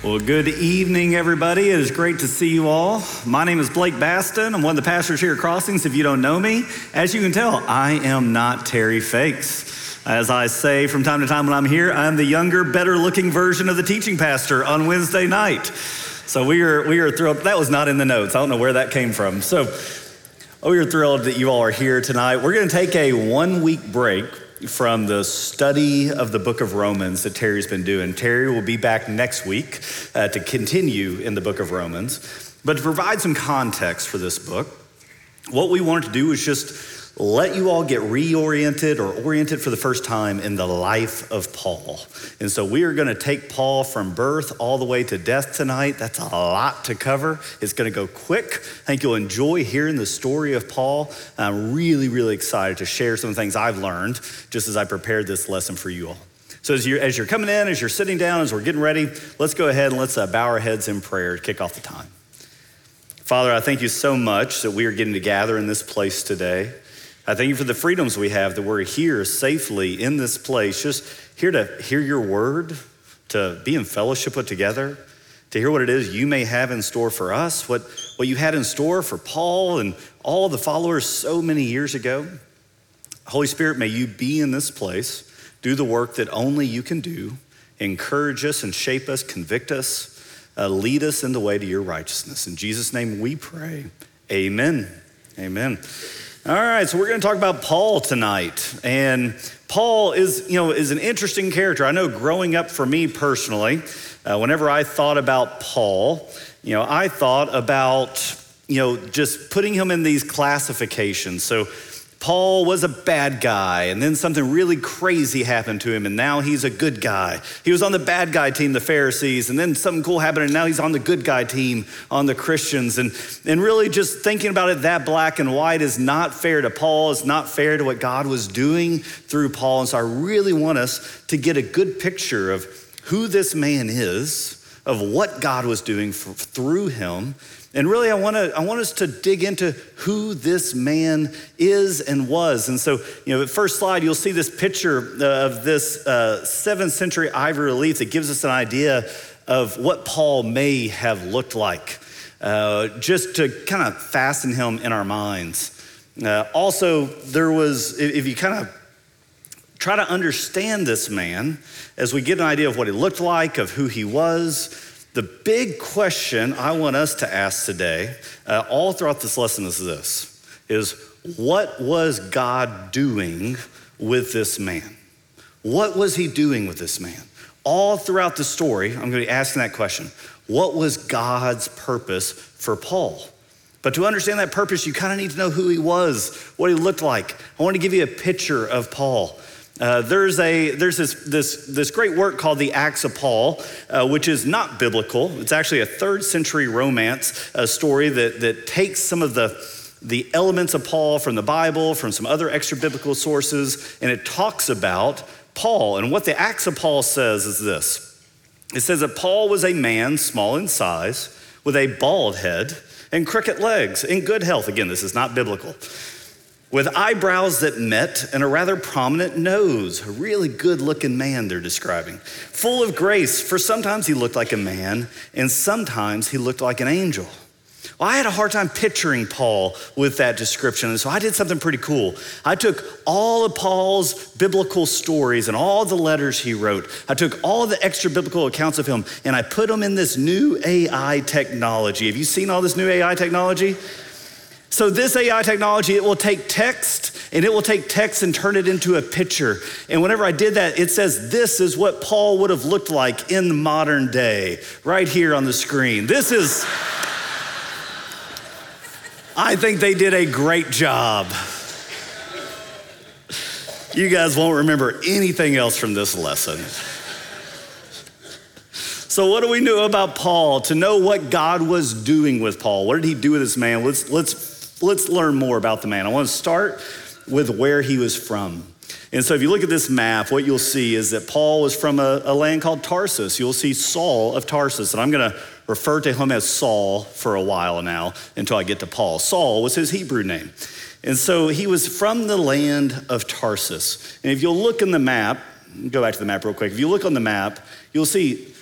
Well, good evening, everybody. It is great to see you all. My name is Blake Baston. I'm one of the pastors here at Crossings. If you don't know me, as you can tell, I am not Terry Fakes. As I say from time to time when I'm here, I'm the younger, better-looking version of the teaching pastor on Wednesday night. So we are thrilled. That was not in the notes. I don't know where that came from. So we are thrilled that you all are here tonight. We're going to take a one-week break from the study of the book of Romans that Terry's been doing. Terry will be back next week to continue in the book of Romans. But to provide some context for this book, what we wanted to do is just let you all get reoriented or oriented for the first time in the life of Paul. And so we are going to take Paul from birth all the way to death tonight. That's a lot to cover. It's going to go quick. I think you'll enjoy hearing the story of Paul. I'm really, really excited to share some things I've learned just as I prepared this lesson for you all. So as you're coming in, as you're sitting down, as we're getting ready, let's go ahead and let's bow our heads in prayer to kick off the time. Father, I thank you so much that we are getting to gather in this place today. I thank you for the freedoms we have that we're here safely in this place, just here to hear your word, to be in fellowship with together, to hear what it is you may have in store for us, what you had in store for Paul and all the followers so many years ago. Holy Spirit, may you be in this place, do the work that only you can do, encourage us and shape us, convict us, lead us in the way to your righteousness. In Jesus' name we pray, amen, amen. All right, so we're going to talk about Paul tonight. And Paul is an interesting character. I know growing up for me personally, whenever I thought about Paul, I thought about, just putting him in these classifications. So Paul was a bad guy, and then something really crazy happened to him, and now he's a good guy. He was on the bad guy team, the Pharisees, and then something cool happened, and now he's on the good guy team, on the Christians. And really just thinking about it that black and white is not fair to Paul. It's not fair to what God was doing through Paul. And so I really want us to get a good picture of who this man is, of what God was doing through him. And really, I want us to dig into who this man is and was. And so, the first slide, you'll see this picture of this 7th century ivory relief that gives us an idea of what Paul may have looked like, just to kind of fasten him in our minds. Also, there was, if you kind of try to understand this man, as we get an idea of what he looked like, of who he was, the big question I want us to ask today, all throughout this lesson is what was God doing with this man? What was he doing with this man? All throughout the story, I'm gonna be asking that question. What was God's purpose for Paul? But to understand that purpose, you kind of need to know who he was, what he looked like. I want to give you a picture of Paul. There's this great work called the Acts of Paul, which is not biblical. It's actually a 3rd century romance story that takes some of the elements of Paul from the Bible, from some other extra biblical sources, and it talks about Paul. And what the Acts of Paul says is this. It says that Paul was a man small in size, with a bald head and crooked legs, in good health. Again, this is not biblical. With eyebrows that met and a rather prominent nose, a really good looking man they're describing. Full of grace, for sometimes he looked like a man and sometimes he looked like an angel. Well, I had a hard time picturing Paul with that description, and so I did something pretty cool. I took all of Paul's biblical stories and all the letters he wrote. I took all the extra biblical accounts of him and I put them in this new AI technology. Have you seen all this new AI technology? So this AI technology, it will take text and turn it into a picture. And whenever I did that, it says, this is what Paul would have looked like in the modern day, right here on the screen. I think they did a great job. You guys won't remember anything else from this lesson. So what do we know about Paul? To know what God was doing with Paul, what did he do with this man? Let's learn more about the man. I want to start with where he was from. And so if you look at this map, what you'll see is that Paul was from a land called Tarsus. You'll see Saul of Tarsus, and I'm going to refer to him as Saul for a while now until I get to Paul. Saul was his Hebrew name. And so he was from the land of Tarsus. And if you'll look in the map, go back to the map real quick. If you look on the map, you'll see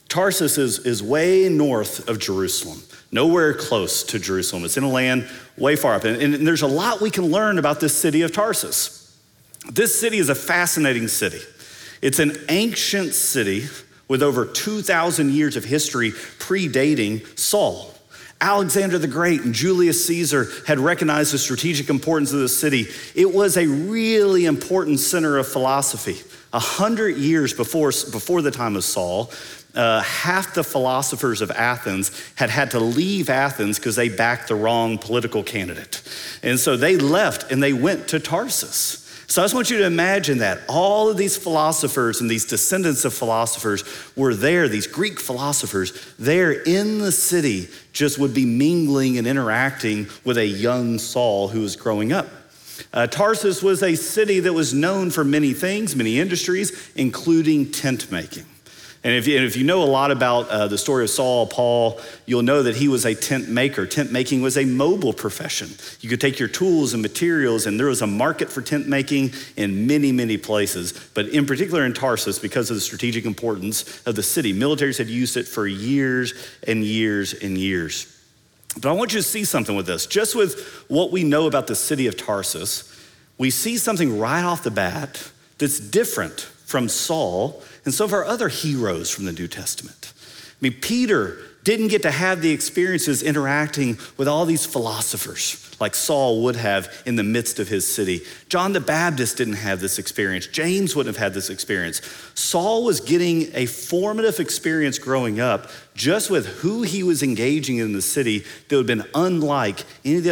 Tarsus is way north of Jerusalem, nowhere close to Jerusalem. It's in a land way far up. And there's a lot we can learn about this city of Tarsus. This city is a fascinating city. It's an ancient city with over 2,000 years of history predating Saul. Alexander the Great and Julius Caesar had recognized the strategic importance of the city. It was a really important center of philosophy. 100 years before the time of Saul, half the philosophers of Athens had to leave Athens because they backed the wrong political candidate. And so they left and they went to Tarsus. So I just want you to imagine that all of these philosophers and these descendants of philosophers were there, these Greek philosophers, there in the city, just would be mingling and interacting with a young Saul who was growing up. Tarsus was a city that was known for many things, many industries, including tent making. And if you know a lot about the story of Saul, Paul, you'll know that he was a tent maker. Tent making was a mobile profession. You could take your tools and materials, and there was a market for tent making in many, many places. But in particular in Tarsus, because of the strategic importance of the city, militaries had used it for years and years and years. But I want you to see something with this. Just with what we know about the city of Tarsus, we see something right off the bat that's different from Saul and some of our other heroes from the New Testament. I mean, Peter didn't get to have the experiences interacting with all these philosophers like Saul would have in the midst of his city. John the Baptist didn't have this experience. James wouldn't have had this experience. Saul was getting a formative experience growing up just with who he was engaging in the city that would have been unlike any of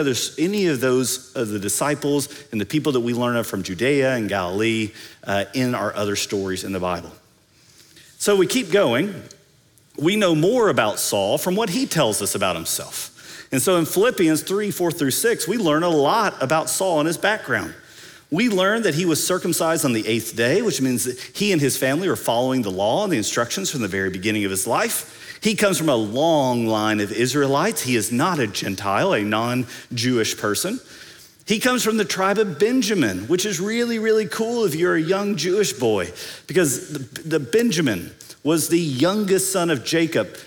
the disciples and the people that we learn of from Judea and Galilee in our other stories in the Bible. So we keep going. We know more about Saul from what he tells us about himself. And so in Philippians 3:4-6, we learn a lot about Saul and his background. We learn that he was circumcised on the 8th day, which means that he and his family were following the law and the instructions from the very beginning of his life. He comes from a long line of Israelites. He is not a Gentile, a non-Jewish person. He comes from the tribe of Benjamin, which is really, really cool if you're a young Jewish boy, because the Benjamin was the youngest son of Jacob.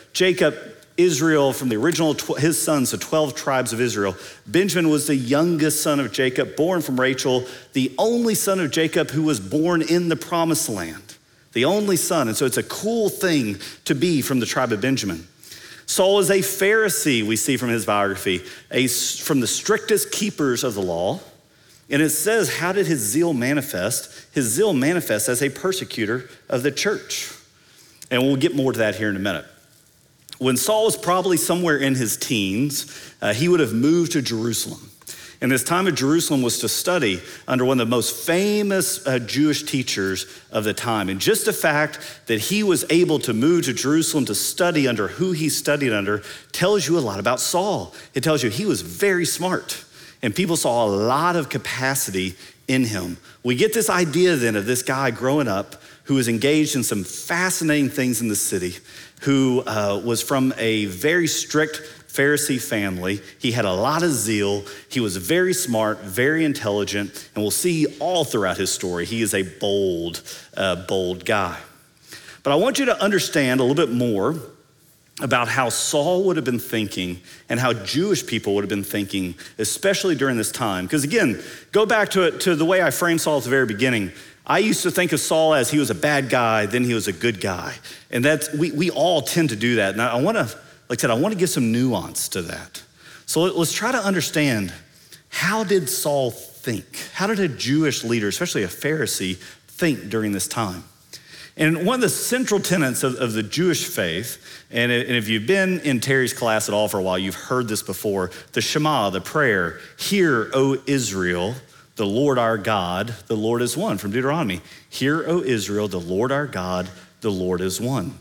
Israel, from the original, his sons, the 12 tribes of Israel. Benjamin was the youngest son of Jacob, born from Rachel, the only son of Jacob who was born in the promised land, the only son. And so it's a cool thing to be from the tribe of Benjamin. Saul is a Pharisee, we see from his biography, from the strictest keepers of the law. And it says, how did his zeal manifest? His zeal manifests as a persecutor of the church. And we'll get more to that here in a minute. When Saul was probably somewhere in his teens, he would have moved to Jerusalem. And his time at Jerusalem was to study under one of the most famous Jewish teachers of the time. And just the fact that he was able to move to Jerusalem to study under who he studied under tells you a lot about Saul. It tells you he was very smart, and people saw a lot of capacity in him. We get this idea then of this guy growing up who was engaged in some fascinating things in the city, who was from a very strict Pharisee family. He had a lot of zeal. He was very smart, very intelligent, and we'll see all throughout his story, he is a bold guy. But I want you to understand a little bit more about how Saul would have been thinking and how Jewish people would have been thinking, especially during this time. Because again, go back to the way I framed Saul at the very beginning. I used to think of Saul as he was a bad guy, then he was a good guy. And we all tend to do that. And I want to give some nuance to that. So let's try to understand, how did Saul think? How did a Jewish leader, especially a Pharisee, think during this time? And one of the central tenets of the Jewish faith, and if you've been in Terry's class at all for a while, you've heard this before, the Shema, the prayer, "Hear, O Israel, the Lord our God, the Lord is one," from Deuteronomy. "Hear, O Israel, the Lord our God, the Lord is one."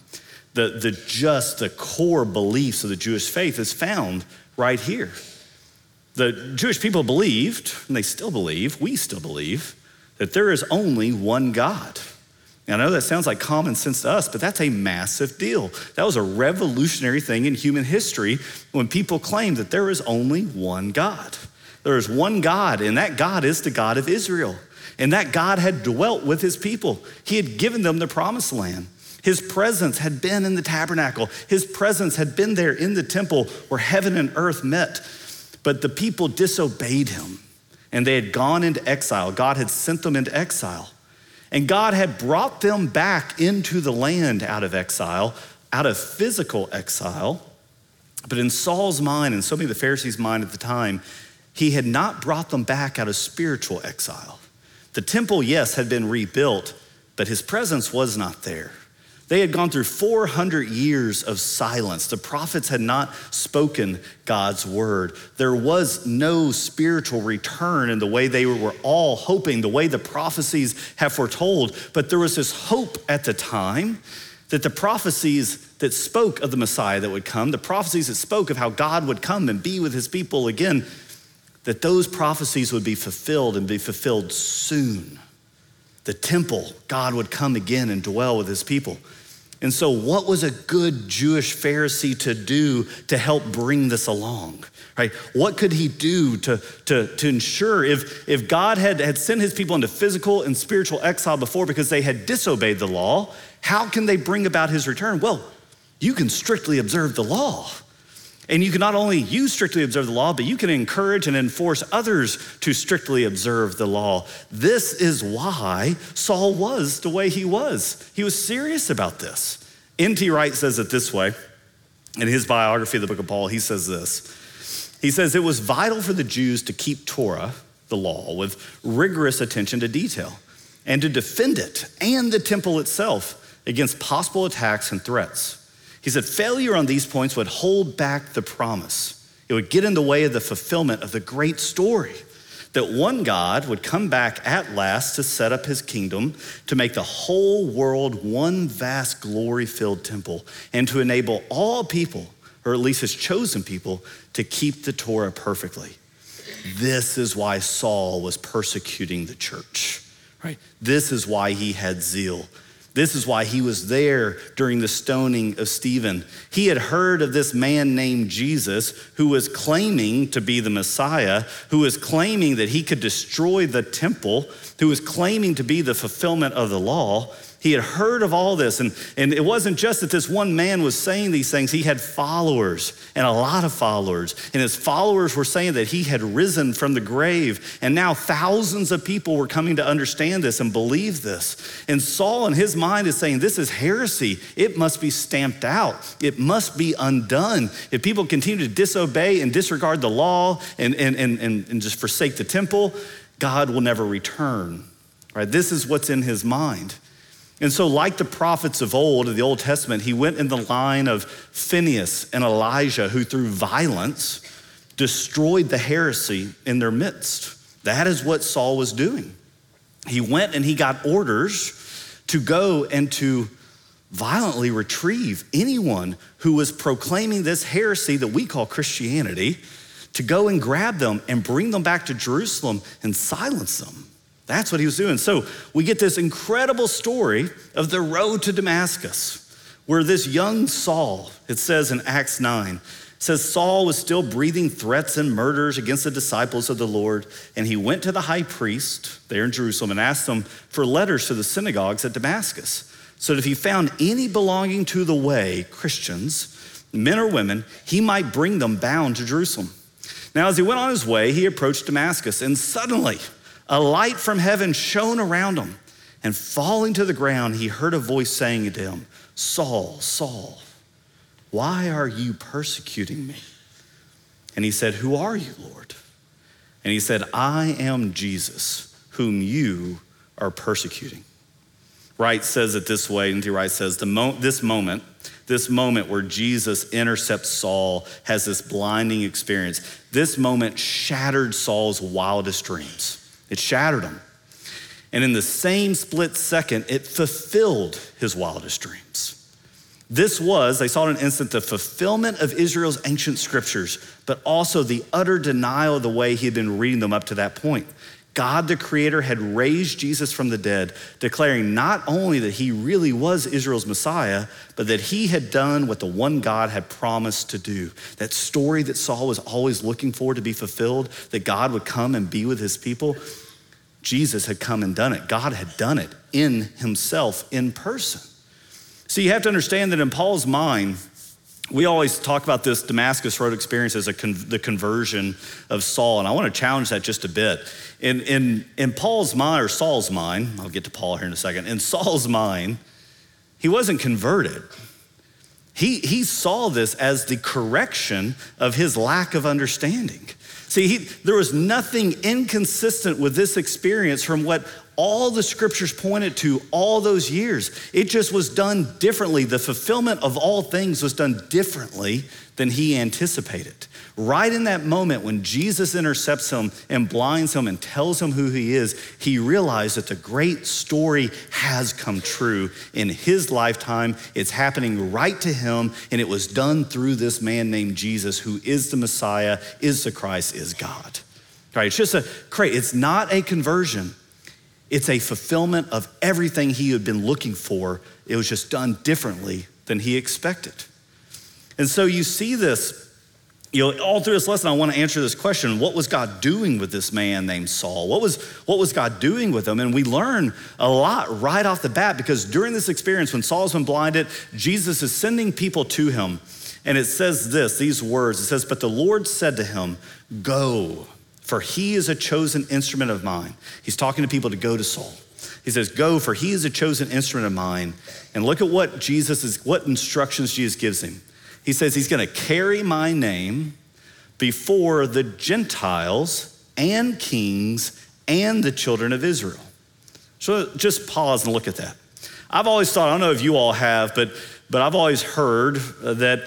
The core beliefs of the Jewish faith is found right here. The Jewish people believed, and they still believe, we still believe, that there is only one God. Now, I know that sounds like common sense to us, but that's a massive deal. That was a revolutionary thing in human history when people claimed that there is only one God. There is one God, and that God is the God of Israel. And that God had dwelt with his people. He had given them the promised land. His presence had been in the tabernacle. His presence had been there in the temple where heaven and earth met. But the people disobeyed him, and they had gone into exile. God had sent them into exile. And God had brought them back into the land out of exile, out of physical exile. But in Saul's mind, and so many of the Pharisees' mind at the time, he had not brought them back out of spiritual exile. The temple, yes, had been rebuilt, but his presence was not there. They had gone through 400 years of silence. The prophets had not spoken God's word. There was no spiritual return in the way they were all hoping, the way the prophecies have foretold. But there was this hope at the time that the prophecies that spoke of the Messiah that would come, the prophecies that spoke of how God would come and be with his people again, that those prophecies would be fulfilled and be fulfilled soon. The temple, God would come again and dwell with his people. And so what was a good Jewish Pharisee to do to help bring this along, right? What could he do to ensure if God had sent his people into physical and spiritual exile before because they had disobeyed the law, how can they bring about his return? Well, you can strictly observe the law. And you can not only strictly observe the law, but you can encourage and enforce others to strictly observe the law. This is why Saul was the way he was. He was serious about this. N.T. Wright says it this way. In his biography of the book of Paul, he says this. He says, it was vital for the Jews to keep Torah, the law, with rigorous attention to detail and to defend it and the temple itself against possible attacks and threats. He said, failure on these points would hold back the promise. It would get in the way of the fulfillment of the great story that one God would come back at last to set up his kingdom, to make the whole world one vast glory-filled temple, and to enable all people, or at least his chosen people, to keep the Torah perfectly. This is why Saul was persecuting the church, right? This is why he had zeal. This is why he was there during the stoning of Stephen. He had heard of this man named Jesus who was claiming to be the Messiah, who was claiming that he could destroy the temple, who was claiming to be the fulfillment of the law. He had heard of all this, and it wasn't just that this one man was saying these things. He had followers, and a lot of followers, and his followers were saying that he had risen from the grave, and now thousands of people were coming to understand this and believe this. And Saul in his mind is saying, this is heresy. It must be stamped out. It must be undone. If people continue to disobey and disregard the law and just forsake the temple, God will never return, right? This is what's in his mind. And so like the prophets of old in the Old Testament, he went in the line of Phinehas and Elijah, who through violence destroyed the heresy in their midst. That is what Saul was doing. He went and he got orders to go and to violently retrieve anyone who was proclaiming this heresy that we call Christianity, to go and grab them and bring them back to Jerusalem and silence them. That's what he was doing. So we get this incredible story of the road to Damascus, where this young Saul, it says in Acts 9, it says Saul was still breathing threats and murders against the disciples of the Lord, and he went to the high priest there in Jerusalem and asked them for letters to the synagogues at Damascus, so that if he found any belonging to the way, Christians, men or women, he might bring them bound to Jerusalem. Now, as he went on his way, he approached Damascus, and suddenly a light from heaven shone around him, and falling to the ground, he heard a voice saying to him, Saul, Saul, why are you persecuting me? And he said, who are you, Lord? And he said, I am Jesus, whom you are persecuting. Wright says it this way, and Wright says, this moment where Jesus intercepts Saul, has this blinding experience. This moment shattered Saul's wildest dreams. It shattered him. And in the same split second, it fulfilled his wildest dreams. This was, they saw in an instant, the fulfillment of Israel's ancient scriptures, but also the utter denial of the way he had been reading them up to that point. God, the Creator, had raised Jesus from the dead, declaring not only that he really was Israel's Messiah, but that he had done what the one God had promised to do. That story that Saul was always looking for to be fulfilled, that God would come and be with his people, Jesus had come and done it. God had done it in himself, in person. So you have to understand that in Paul's mind, we always talk about this Damascus Road experience as the conversion of Saul, and I want to challenge that just a bit. In Paul's mind, or Saul's mind, I'll get to Paul here in a second. In Saul's mind, he wasn't converted. He saw this as the correction of his lack of understanding. See, there was nothing inconsistent with this experience from what all the scriptures pointed to all those years. It just was done differently. The fulfillment of all things was done differently than he anticipated. Right in that moment when Jesus intercepts him and blinds him and tells him who he is, he realized that the great story has come true in his lifetime. It's happening right to him, and it was done through this man named Jesus, who is the Messiah, is the Christ, is God. Right? It's just it's not a conversion. It's a fulfillment of everything he had been looking for. It was just done differently than he expected. And so you see this, all through this lesson, I want to answer this question: what was God doing with this man named Saul? What was God doing with him? And we learn a lot right off the bat, because during this experience, when Saul's been blinded, Jesus is sending people to him. And it says these words, it says, "But the Lord said to him, go, for he is a chosen instrument of mine." He's talking to people to go to Saul. He says, "Go, for he is a chosen instrument of mine." And look at what instructions Jesus gives him. He says he's gonna carry my name before the Gentiles and kings and the children of Israel. So just pause and look at that. I've always thought, I don't know if you all have, but I've always heard that,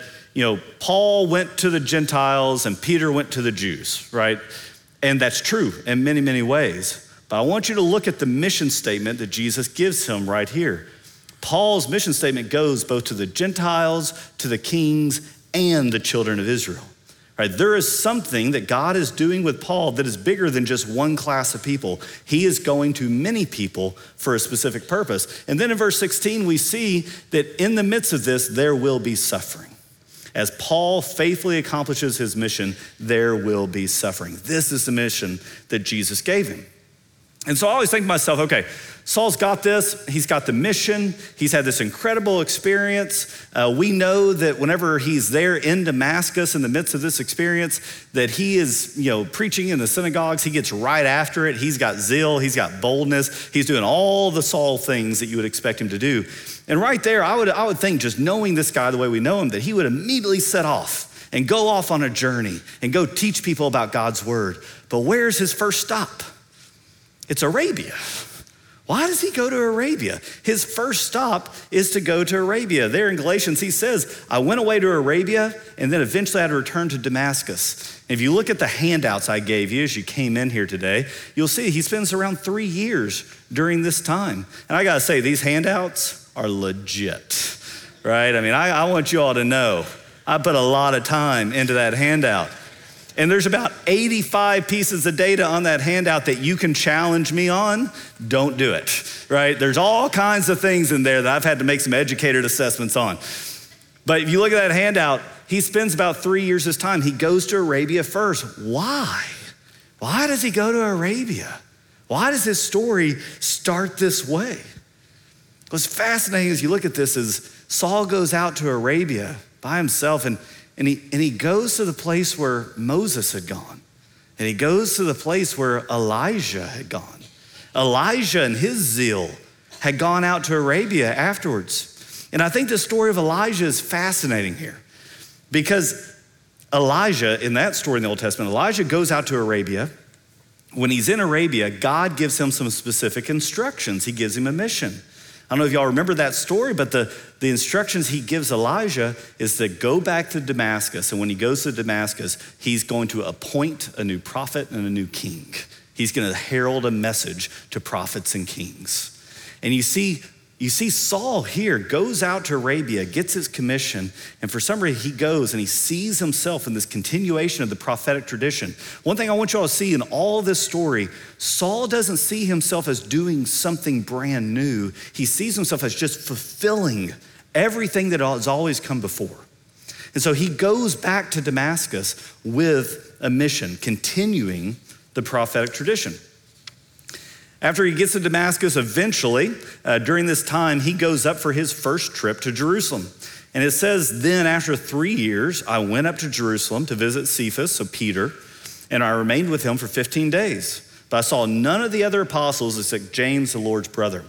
Paul went to the Gentiles and Peter went to the Jews, right? And that's true in many, many ways. But I want you to look at the mission statement that Jesus gives him right here. Paul's mission statement goes both to the Gentiles, to the kings, and the children of Israel. Right? There is something that God is doing with Paul that is bigger than just one class of people. He is going to many people for a specific purpose. And then in verse 16, we see that in the midst of this, there will be suffering. As Paul faithfully accomplishes his mission, there will be suffering. This is the mission that Jesus gave him. And so I always think to myself, okay, Saul's got this, he's got the mission, he's had this incredible experience. We know that whenever he's there in Damascus in the midst of this experience, that he is, preaching in the synagogues, he gets right after it. He's got zeal, he's got boldness, he's doing all the Saul things that you would expect him to do. And right there, I would think, just knowing this guy the way we know him, that he would immediately set off and go off on a journey and go teach people about God's word. But where's his first stop? It's Arabia. Why does he go to Arabia? His first stop is to go to Arabia. There in Galatians, he says, I went away to Arabia, and then eventually I had to return to Damascus. If you look at the handouts I gave you as you came in here today, you'll see he spends around 3 years during this time. And I gotta say, these handouts are legit, right? I mean, I want you all to know, I put a lot of time into that handout. And there's about 85 pieces of data on that handout that you can challenge me on. Don't do it, right? There's all kinds of things in there that I've had to make some educated assessments on. But if you look at that handout, he spends about 3 years of his time. He goes to Arabia first. Why? Why does he go to Arabia? Why does his story start this way? What's fascinating as you look at this is Saul goes out to Arabia by himself, and he goes to the place where Moses had gone. And he goes to the place where Elijah had gone. Elijah and his zeal had gone out to Arabia afterwards. And I think the story of Elijah is fascinating here, because Elijah, in that story in the Old Testament, Elijah goes out to Arabia. When he's in Arabia, God gives him some specific instructions. He gives him a mission. I don't know if y'all remember that story, but the instructions he gives Elijah is to go back to Damascus. And when he goes to Damascus, he's going to appoint a new prophet and a new king. He's going to herald a message to prophets and kings. And you see Saul here goes out to Arabia, gets his commission, and for some reason he goes and he sees himself in this continuation of the prophetic tradition. One thing I want you all to see in all this story, Saul doesn't see himself as doing something brand new. He sees himself as just fulfilling everything that has always come before. And so he goes back to Damascus with a mission, continuing the prophetic tradition. After he gets to Damascus, eventually, during this time, he goes up for his first trip to Jerusalem. And it says, then after 3 years, I went up to Jerusalem to visit Cephas, so Peter, and I remained with him for 15 days. But I saw none of the other apostles except James, the Lord's brother.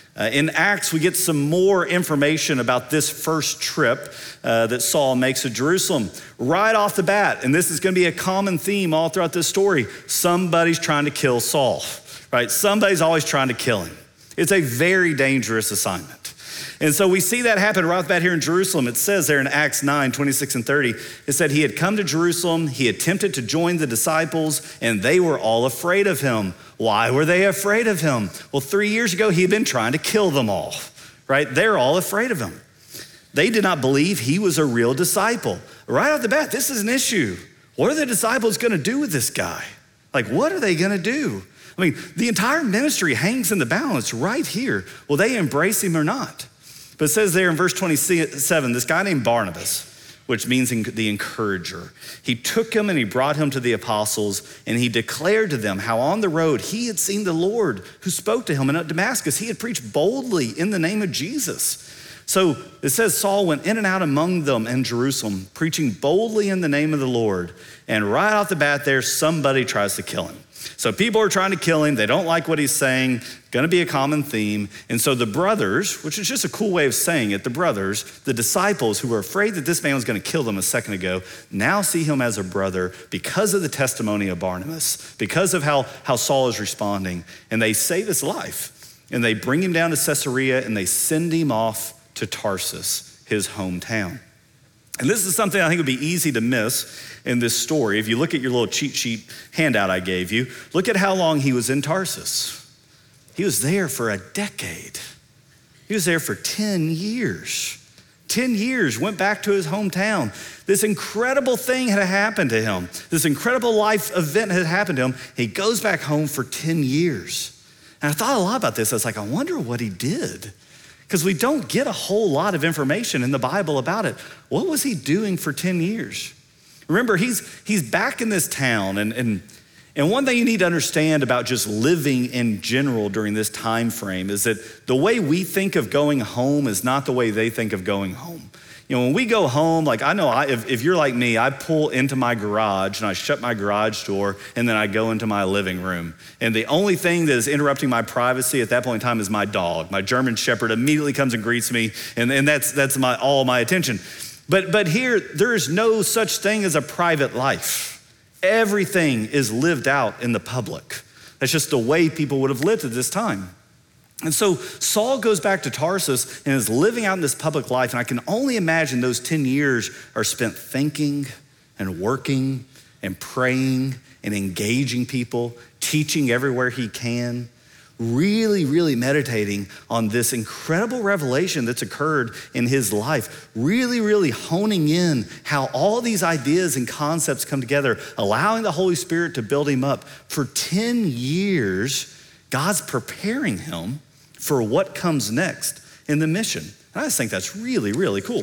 In Acts, we get some more information about this first trip that Saul makes to Jerusalem. Right off the bat, and this is going to be a common theme all throughout this story, somebody's trying to kill Saul, right? Somebody's always trying to kill him. It's a very dangerous assignment. And so we see that happen right off the bat here in Jerusalem. It says there in Acts 9, 26 and 30, it said he had come to Jerusalem, he attempted to join the disciples, and they were all afraid of him. Why were they afraid of him? Well, 3 years ago, he had been trying to kill them all, right? They're all afraid of him. They did not believe he was a real disciple. Right off the bat, this is an issue. What are the disciples gonna do with this guy? Like, what are they gonna do? I mean, the entire ministry hangs in the balance right here. Will they embrace him or not? But it says there in verse 27, this guy named Barnabas, which means the encourager, he took him and he brought him to the apostles, and he declared to them how on the road he had seen the Lord who spoke to him, and at Damascus he had preached boldly in the name of Jesus. So it says Saul went in and out among them in Jerusalem, preaching boldly in the name of the Lord. And right off the bat there, somebody tries to kill him. So people are trying to kill him. They don't like what he's saying. Going to be a common theme. And so the brothers, which is just a cool way of saying it, the brothers, the disciples who were afraid that this man was going to kill them a second ago, now see him as a brother because of the testimony of Barnabas, because of how Saul is responding. And they save his life. And they bring him down to Caesarea and they send him off to Tarsus, his hometown. And this is something I think would be easy to miss in this story. If you look at your little cheat sheet handout I gave you, look at how long he was in Tarsus. He was there for a decade. He was there for 10 years. 10 years, went back to his hometown. This incredible thing had happened to him. This incredible life event had happened to him. He goes back home for 10 years. And I thought a lot about this. I was like, I wonder what he did. Because we don't get a whole lot of information in the Bible about it. What was he doing for 10 years? Remember, he's back in this town, and one thing you need to understand about just living in general during this time frame is that the way we think of going home is not the way they think of going home. You know, when we go home, like I know if you're like me, I pull into my garage and I shut my garage door and then I go into my living room. And the only thing that is interrupting my privacy at that point in time is my dog. My German Shepherd immediately comes and greets me, and that's all my attention. But here, there is no such thing as a private life. Everything is lived out in the public. That's just the way people would have lived at this time. And so Saul goes back to Tarsus and is living out in this public life. And I can only imagine those 10 years are spent thinking and working and praying and engaging people, teaching everywhere he can, really, really meditating on this incredible revelation that's occurred in his life, really, really honing in how all these ideas and concepts come together, allowing the Holy Spirit to build him up. For 10 years, God's preparing him for what comes next in the mission. And I just think that's really, really cool.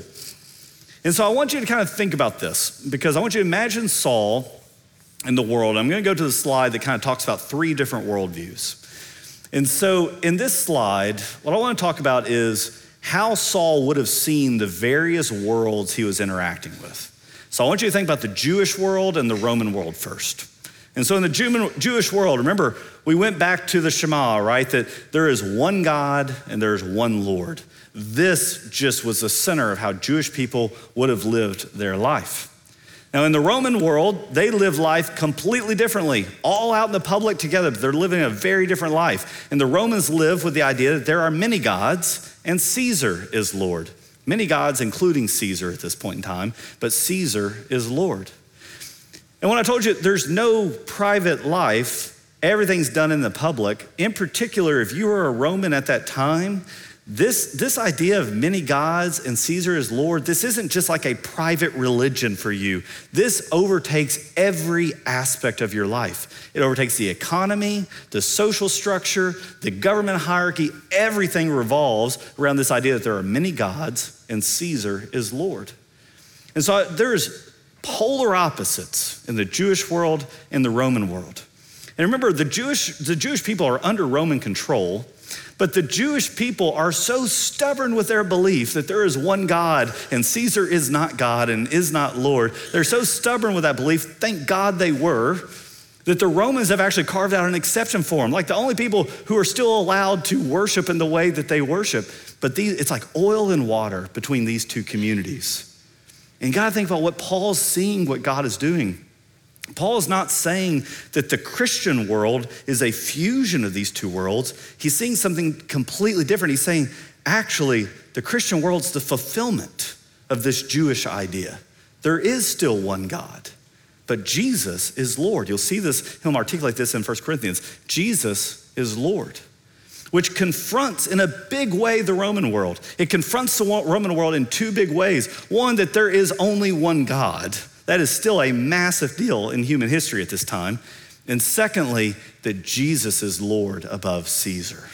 And so I want you to kind of think about this, because I want you to imagine Saul in the world. I'm going to go to the slide that kind of talks about 3 different worldviews. And so in this slide, what I want to talk about is how Saul would have seen the various worlds he was interacting with. So I want you to think about the Jewish world and the Roman world first. And so in the Jewish world, remember, we went back to the Shema, right? That there is one God and there's one Lord. This just was the center of how Jewish people would have lived their life. Now in the Roman world, they live life completely differently, all out in the public together, but they're living a very different life. And the Romans live with the idea that there are many gods and Caesar is Lord. Many gods, including Caesar at this point in time, but Caesar is Lord. And when I told you there's no private life, everything's done in the public. In particular, if you were a Roman at that time, this idea of many gods and Caesar as Lord, this isn't just like a private religion for you. This overtakes every aspect of your life. It overtakes the economy, the social structure, the government hierarchy. Everything revolves around this idea that there are many gods and Caesar is Lord. And so there's polar opposites in the Jewish world and the Roman world. And remember, the Jewish people are under Roman control, but the Jewish people are so stubborn with their belief that there is one God and Caesar is not God and is not Lord. They're so stubborn with that belief, thank God they were, that the Romans have actually carved out an exception for them. Like the only people who are still allowed to worship in the way that they worship. But it's like oil and water between these two communities. And you gotta think about what Paul's seeing, what God is doing. Paul is not saying that the Christian world is a fusion of these two worlds. He's seeing something completely different. He's saying, actually, the Christian world's the fulfillment of this Jewish idea. There is still one God, but Jesus is Lord. You'll see him articulate this in 1 Corinthians. Jesus is Lord, which confronts in a big way the Roman world. It confronts the Roman world in two big ways. One, that there is only one God. That is still a massive deal in human history at this time. And secondly, that Jesus is Lord above Caesar.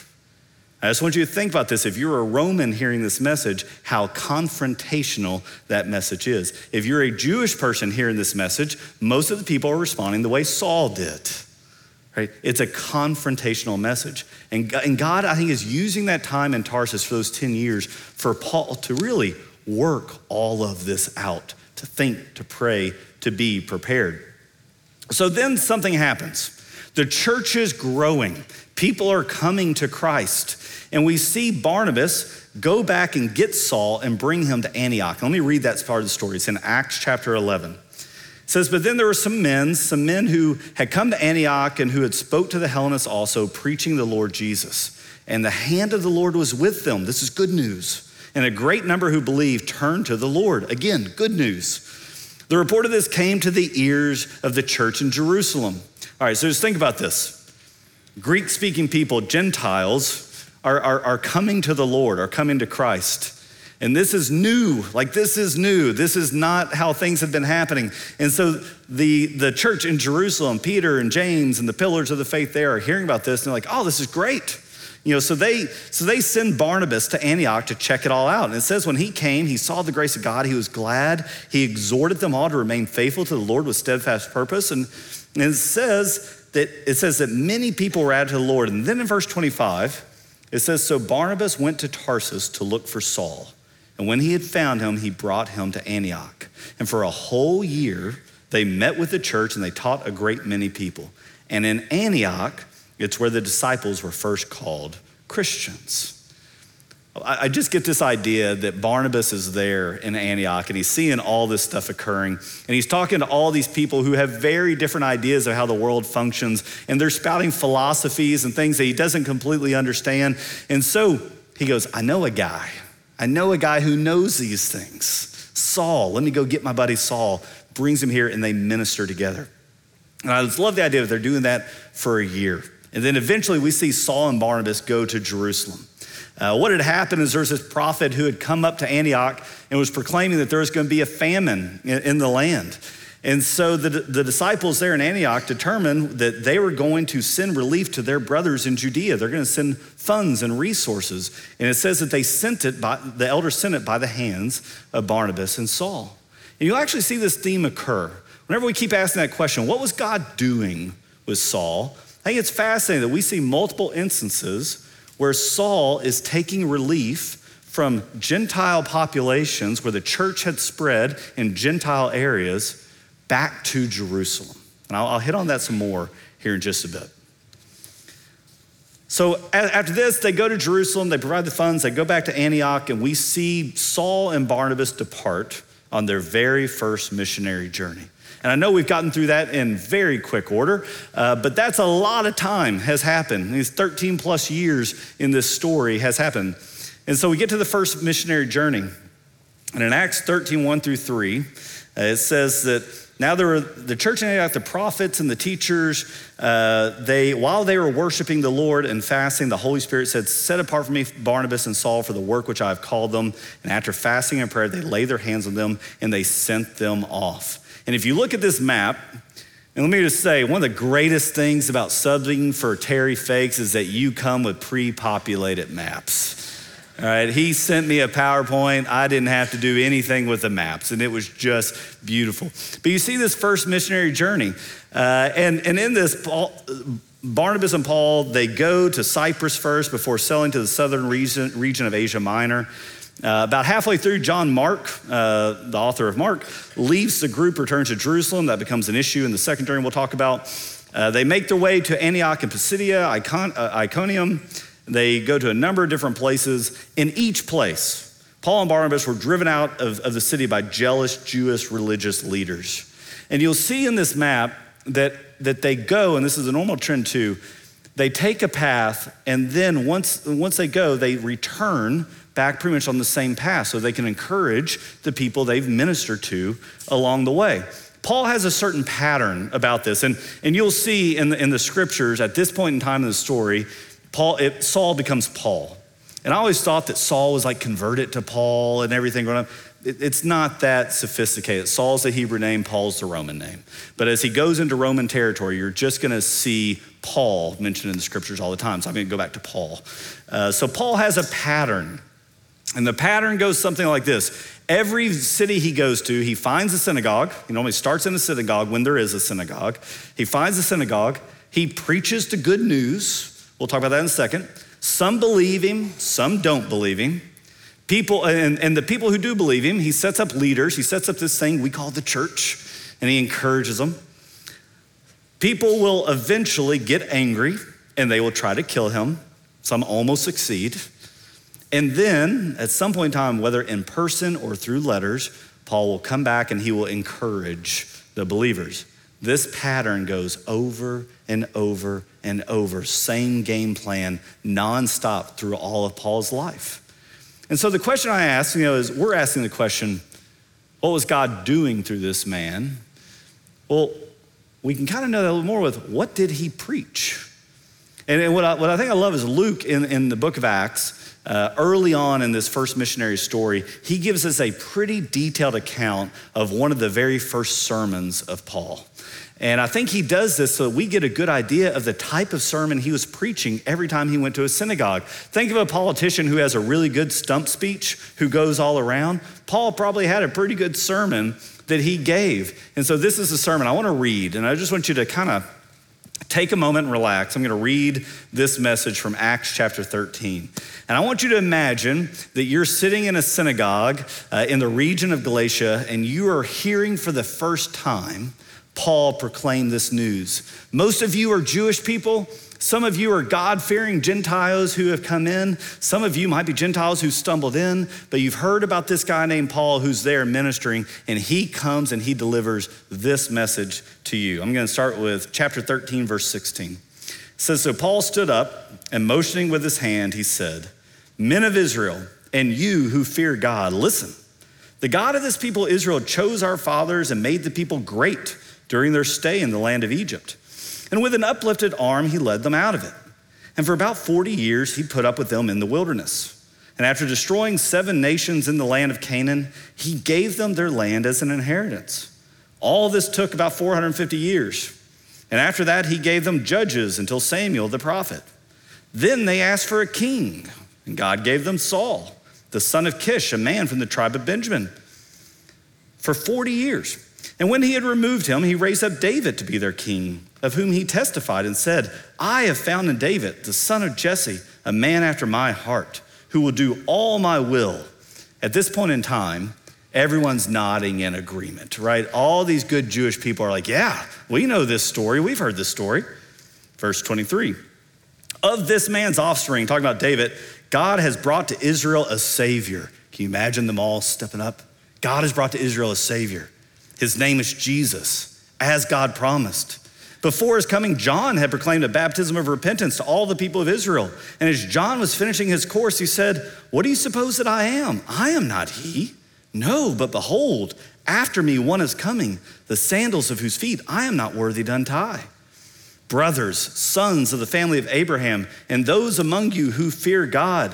I just want you to think about this. If you're a Roman hearing this message, how confrontational that message is. If you're a Jewish person hearing this message, most of the people are responding the way Saul did. Right? It's a confrontational message. And God, I think, is using that time in Tarsus for those 10 years for Paul to really work all of this out, to think, to pray, to be prepared. So then something happens. The church is growing. People are coming to Christ. And we see Barnabas go back and get Saul and bring him to Antioch. Let me read that part of the story. It's in Acts chapter 11. It says, but then there were some men who had come to Antioch and who had spoke to the Hellenists also, preaching the Lord Jesus. And the hand of the Lord was with them. This is good news. And a great number who believed turned to the Lord. Again, good news. The report of this came to the ears of the church in Jerusalem. All right, so just think about this. Greek-speaking people, Gentiles, are coming to the Lord, are coming to Christ. And this is new, this is new. This is not how things have been happening. And so the church in Jerusalem, Peter and James and the pillars of the faith there are hearing about this and they're like, oh, this is great. So they send Barnabas to Antioch to check it all out. And it says when he came, he saw the grace of God. He was glad. He exhorted them all to remain faithful to the Lord with steadfast purpose. And it says that many people were added to the Lord. And then in verse 25, it says, so Barnabas went to Tarsus to look for Saul. And when he had found him, he brought him to Antioch. And for a whole year, they met with the church and they taught a great many people. And in Antioch, it's where the disciples were first called Christians. I just get this idea that Barnabas is there in Antioch and he's seeing all this stuff occurring. And he's talking to all these people who have very different ideas of how the world functions. And they're spouting philosophies and things that he doesn't completely understand. And so he goes, I know a guy who knows these things. Saul, let me go get my buddy Saul. Brings him here and they minister together. And I just love the idea that they're doing that for a year. And then eventually we see Saul and Barnabas go to Jerusalem. What had happened is there's this prophet who had come up to Antioch and was proclaiming that there was going to be a famine in the land. And so the disciples there in Antioch determined that they were going to send relief to their brothers in Judea. They're going to send funds and resources. And it says that the elders sent it by the hands of Barnabas and Saul. And you'll actually see this theme occur. Whenever we keep asking that question, what was God doing with Saul? I think it's fascinating that we see multiple instances where Saul is taking relief from Gentile populations where the church had spread in Gentile areas back to Jerusalem. And I'll hit on that some more here in just a bit. So after this, they go to Jerusalem, they provide the funds, they go back to Antioch, and we see Saul and Barnabas depart on their very first missionary journey. And I know we've gotten through that in very quick order, but that's a lot of time has happened. These 13 plus years in this story has happened. And so we get to the first missionary journey. And in Acts 13, 1 through 3, it says that now there were the church in Antioch, the prophets and the teachers, while they were worshiping the Lord and fasting, the Holy Spirit said, set apart for me Barnabas and Saul for the work which I have called them. And after fasting and prayer, they laid their hands on them and they sent them off. And if you look at this map, and let me just say, one of the greatest things about subbing for Terry Fakes is that you come with pre-populated maps. All right, he sent me a PowerPoint. I didn't have to do anything with the maps, and it was just beautiful. But you see this first missionary journey, and in this, Barnabas and Paul, they go to Cyprus first before sailing to the southern region of Asia Minor. About halfway through, John Mark, the author of Mark, leaves the group, returns to Jerusalem. That becomes an issue in the second journey we'll talk about. They make their way to Antioch and Pisidia, Iconium. They go to a number of different places. In each place, Paul and Barnabas were driven out of the city by jealous Jewish religious leaders. And you'll see in this map that they go, and this is a normal trend too, they take a path, and then once they go, they return back pretty much on the same path so they can encourage the people they've ministered to along the way. Paul has a certain pattern about this, and you'll see in the scriptures at this point in time in the story, Saul becomes Paul. And I always thought that Saul was like converted to Paul and everything going on. It's not that sophisticated. Saul's the Hebrew name, Paul's the Roman name. But as he goes into Roman territory, you're just gonna see Paul mentioned in the scriptures all the time. So I'm gonna go back to Paul. So Paul has a pattern, and the pattern goes something like this. Every city he goes to, he finds a synagogue. He normally starts in a synagogue when there is a synagogue. He finds a synagogue. He preaches the good news. We'll talk about that in a second. Some believe him, some don't believe him. People, and the people who do believe him, he sets up leaders. He sets up this thing we call the church, and he encourages them. People will eventually get angry, and they will try to kill him. Some almost succeed. And then, at some point in time, whether in person or through letters, Paul will come back and he will encourage the believers. This pattern goes over and over and over, same game plan, nonstop through all of Paul's life. And so the question I ask, is we're asking the question, what was God doing through this man? Well, we can kind of know that a little more with what did he preach? And what I think I love is Luke in the book of Acts, early on in this first missionary story, he gives us a pretty detailed account of one of the very first sermons of Paul. And I think he does this so we get a good idea of the type of sermon he was preaching every time he went to a synagogue. Think of a politician who has a really good stump speech, who goes all around. Paul probably had a pretty good sermon that he gave. And so this is a sermon I want to read, and I just want you to kind of take a moment and relax. I'm going to read this message from Acts chapter 13. And I want you to imagine that you're sitting in a synagogue in the region of Galatia, and you are hearing for the first time Paul proclaim this news. Most of you are Jewish people. Some of you are God-fearing Gentiles who have come in. Some of you might be Gentiles who stumbled in, but you've heard about this guy named Paul who's there ministering, and he comes and he delivers this message to you. I'm going to start with chapter 13, verse 16. It says, so Paul stood up and motioning with his hand, he said, men of Israel, and you who fear God, listen. The God of this people Israel chose our fathers and made the people great during their stay in the land of Egypt. And with an uplifted arm, he led them out of it. And for about 40 years, he put up with them in the wilderness. And after destroying 7 nations in the land of Canaan, he gave them their land as an inheritance. All this took about 450 years. And after that, he gave them judges until Samuel the prophet. Then they asked for a king, and God gave them Saul, the son of Kish, a man from the tribe of Benjamin, for 40 years. And when he had removed him, he raised up David to be their king, of whom he testified and said, I have found in David, the son of Jesse, a man after my heart, who will do all my will. At this point in time, everyone's nodding in agreement, right? All these good Jewish people are like, yeah, we know this story. We've heard this story. Verse 23, of this man's offspring, talking about David, God has brought to Israel a savior. Can you imagine them all stepping up? God has brought to Israel a savior. His name is Jesus, as God promised. Before his coming, John had proclaimed a baptism of repentance to all the people of Israel. And as John was finishing his course, he said, what do you suppose that I am? I am not he. No, but behold, after me one is coming, the sandals of whose feet I am not worthy to untie. Brothers, sons of the family of Abraham, and those among you who fear God,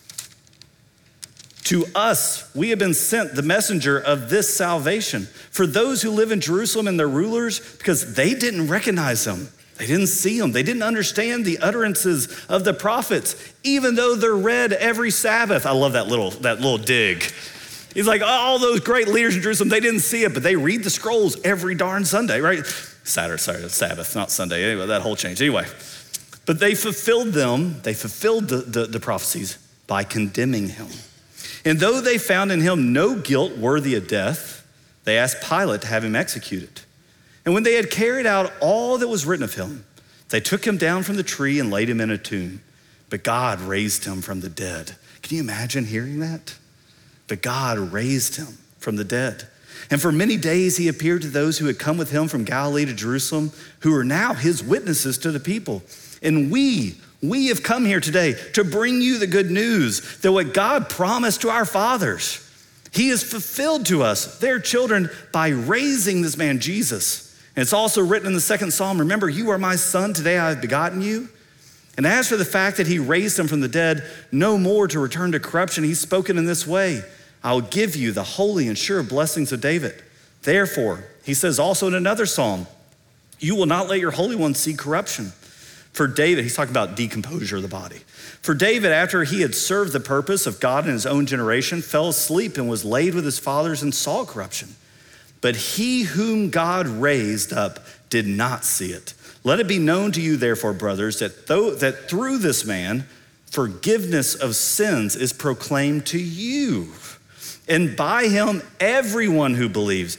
to us, we have been sent the messenger of this salvation. For those who live in Jerusalem and their rulers, because they didn't recognize him. They didn't see them. They didn't understand the utterances of the prophets, even though they're read every Sabbath. I love that little dig. He's like, all those great leaders in Jerusalem, they didn't see it, but they read the scrolls every darn Sunday, right? Sabbath, not Sunday. Anyway, that whole change. Anyway, but they fulfilled them. They fulfilled the prophecies by condemning him. And though they found in him no guilt worthy of death, they asked Pilate to have him executed. And when they had carried out all that was written of him, they took him down from the tree and laid him in a tomb. But God raised him from the dead. Can you imagine hearing that? But God raised him from the dead. And for many days he appeared to those who had come with him from Galilee to Jerusalem, who are now his witnesses to the people. And we have come here today to bring you the good news that what God promised to our fathers, he has fulfilled to us, their children, by raising this man Jesus. And it's also written in the second Psalm, remember, you are my son, today I have begotten you. And as for the fact that he raised him from the dead, no more to return to corruption, he's spoken in this way, I will give you the holy and sure blessings of David. Therefore, he says also in another Psalm, you will not let your Holy One see corruption. For David, he's talking about decomposure of the body. For David, after he had served the purpose of God in his own generation, fell asleep and was laid with his fathers and saw corruption. But he whom God raised up did not see it. Let it be known to you, therefore, brothers, that through this man, forgiveness of sins is proclaimed to you. And by him, everyone who believes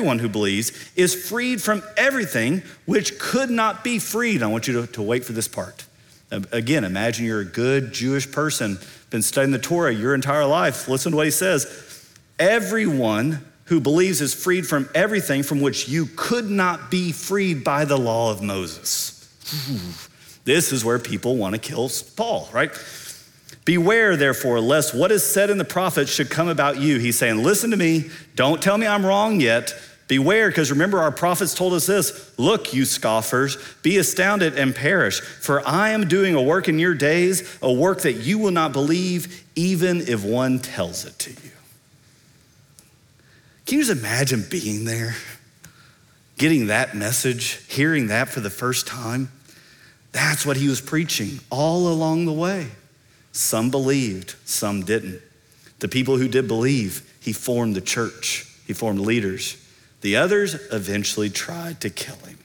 is freed from everything which could not be freed. I want you to wait for this part. Again, imagine you're a good Jewish person, been studying the Torah your entire life. Listen to what he says. Everyone who believes is freed from everything from which you could not be freed by the law of Moses. This is where people want to kill Paul, right? Beware, therefore, lest what is said in the prophets should come about you. He's saying, listen to me. Don't tell me I'm wrong yet. Beware, because remember our prophets told us this. Look, you scoffers, be astounded and perish. For I am doing a work in your days, a work that you will not believe, even if one tells it to you. Can you just imagine being there? Getting that message, hearing that for the first time? That's what he was preaching all along the way. Some believed, some didn't. The people who did believe, he formed the church. He formed leaders. The others eventually tried to kill him.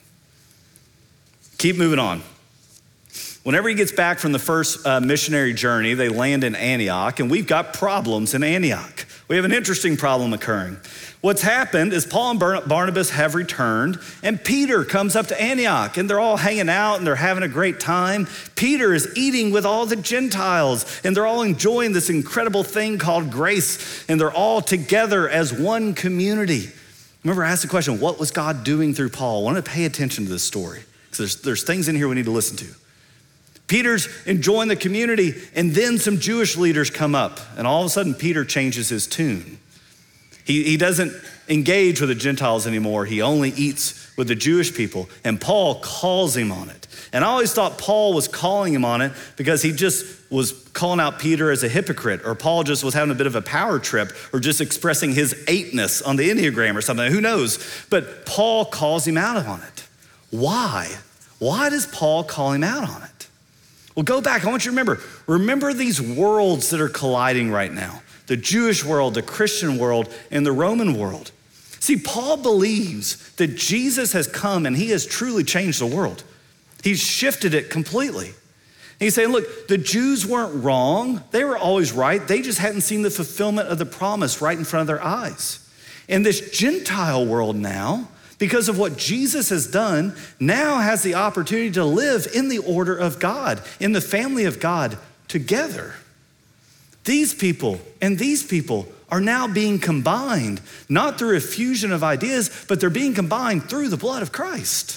Keep moving on. Whenever he gets back from the first missionary journey, they land in Antioch, and we've got problems in Antioch. We have an interesting problem occurring. What's happened is Paul and Barnabas have returned, and Peter comes up to Antioch, and they're all hanging out, and they're having a great time. Peter is eating with all the Gentiles, and they're all enjoying this incredible thing called grace, and they're all together as one community. Remember, I asked the question, what was God doing through Paul? I want to pay attention to this story, because there's things in here we need to listen to. Peter's enjoying the community, and then some Jewish leaders come up, and all of a sudden, Peter changes his tune. He doesn't engage with the Gentiles anymore. He only eats with the Jewish people, and Paul calls him on it. And I always thought Paul was calling him on it because he just was calling out Peter as a hypocrite, or Paul just was having a bit of a power trip, or just expressing his eightness on the Enneagram or something. Who knows? But Paul calls him out on it. Why? Why does Paul call him out on it? Well, go back. I want you to remember these worlds that are colliding right now. The Jewish world, the Christian world, and the Roman world. See, Paul believes that Jesus has come and he has truly changed the world. He's shifted it completely. And he's saying, look, the Jews weren't wrong. They were always right. They just hadn't seen the fulfillment of the promise right in front of their eyes. And this Gentile world now, because of what Jesus has done, now has the opportunity to live in the order of God, in the family of God together. These people and these people are now being combined, not through a fusion of ideas, but they're being combined through the blood of Christ.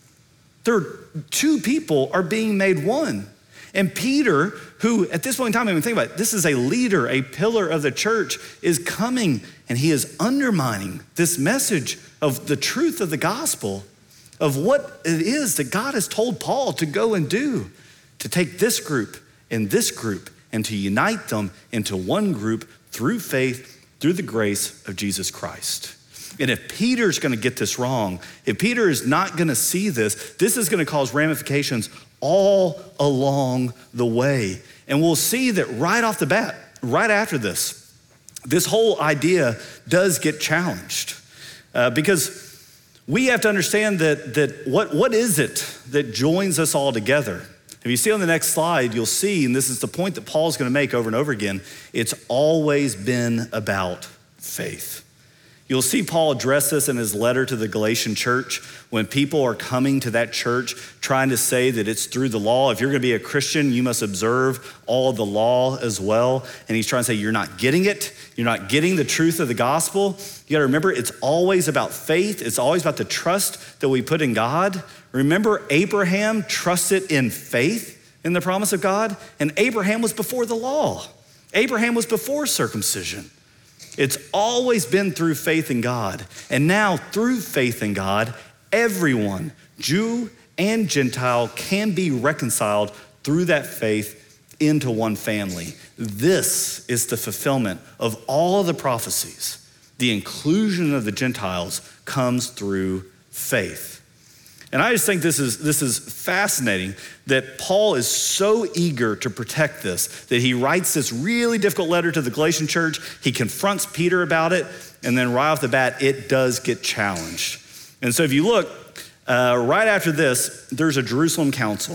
Two people are being made one. And Peter, who at this point in time, I mean, think about it, this is a leader, a pillar of the church, is coming and he is undermining this message of the truth of the gospel, of what it is that God has told Paul to go and do, to take this group and to unite them into one group through faith, through the grace of Jesus Christ. And if Peter's gonna get this wrong, if Peter is not gonna see this, this is gonna cause ramifications all along the way. And we'll see that right off the bat, right after this whole idea does get challenged. Because we have to understand that what is it that joins us all together? If you see on the next slide, you'll see, and this is the point that Paul's gonna make over and over again, it's always been about faith. You'll see Paul address this in his letter to the Galatian church when people are coming to that church trying to say that it's through the law. If you're gonna be a Christian, you must observe all the law as well. And he's trying to say, you're not getting it. You're not getting the truth of the gospel. You gotta remember, it's always about faith. It's always about the trust that we put in God. Remember, Abraham trusted in faith in the promise of God, and Abraham was before the law. Abraham was before circumcision. It's always been through faith in God. And now through faith in God, everyone, Jew and Gentile, can be reconciled through that faith into one family. This is the fulfillment of all the prophecies. The inclusion of the Gentiles comes through faith. And I just think this is fascinating that Paul is so eager to protect this, that he writes this really difficult letter to the Galatian church. He confronts Peter about it, and then right off the bat, it does get challenged. And so if you look, right after this, there's a Jerusalem council.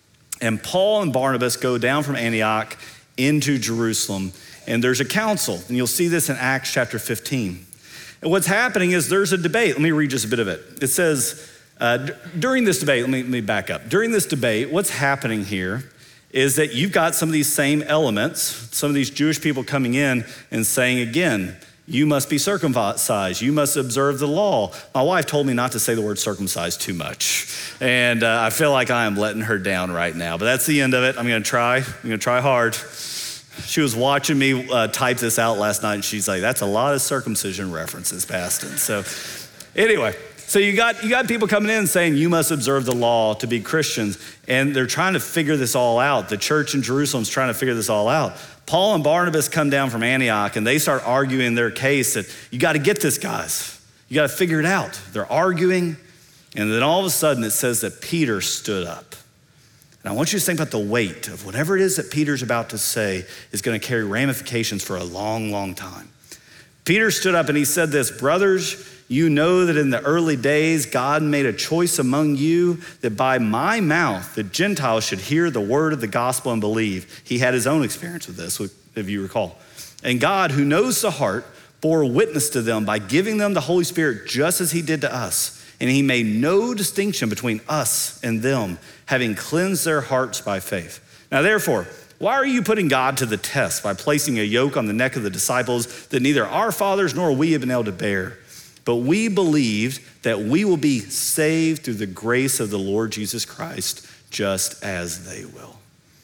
And Paul and Barnabas go down from Antioch into Jerusalem, and there's a council. And you'll see this in Acts chapter 15. And what's happening is there's a debate. Let me read just a bit of it. It says, during this debate, let me back up. During this debate, what's happening here is that you've got some of these same elements, some of these Jewish people coming in and saying again, you must be circumcised, you must observe the law. My wife told me not to say the word circumcised too much. And I feel like I am letting her down right now, but that's the end of it. I'm gonna try hard. She was watching me type this out last night, and she's like, that's a lot of circumcision references, Baston. So anyway, so you got people coming in saying you must observe the law to be Christians, and they're trying to figure this all out. The church in Jerusalem is trying to figure this all out. Paul and Barnabas come down from Antioch, and they start arguing their case that you got to get this, guys. You got to figure it out. They're arguing, and then all of a sudden it says that Peter stood up. And I want you to think about the weight of whatever it is that Peter's about to say is going to carry ramifications for a long, long time. Peter stood up and he said this, brothers, you know that in the early days, God made a choice among you that by my mouth, the Gentiles should hear the word of the gospel and believe. He had his own experience with this, if you recall. And God, who knows the heart, bore witness to them by giving them the Holy Spirit just as he did to us. And he made no distinction between us and them, having cleansed their hearts by faith. Now therefore, why are you putting God to the test by placing a yoke on the neck of the disciples that neither our fathers nor we have been able to bear? But we believed that we will be saved through the grace of the Lord Jesus Christ, just as they will.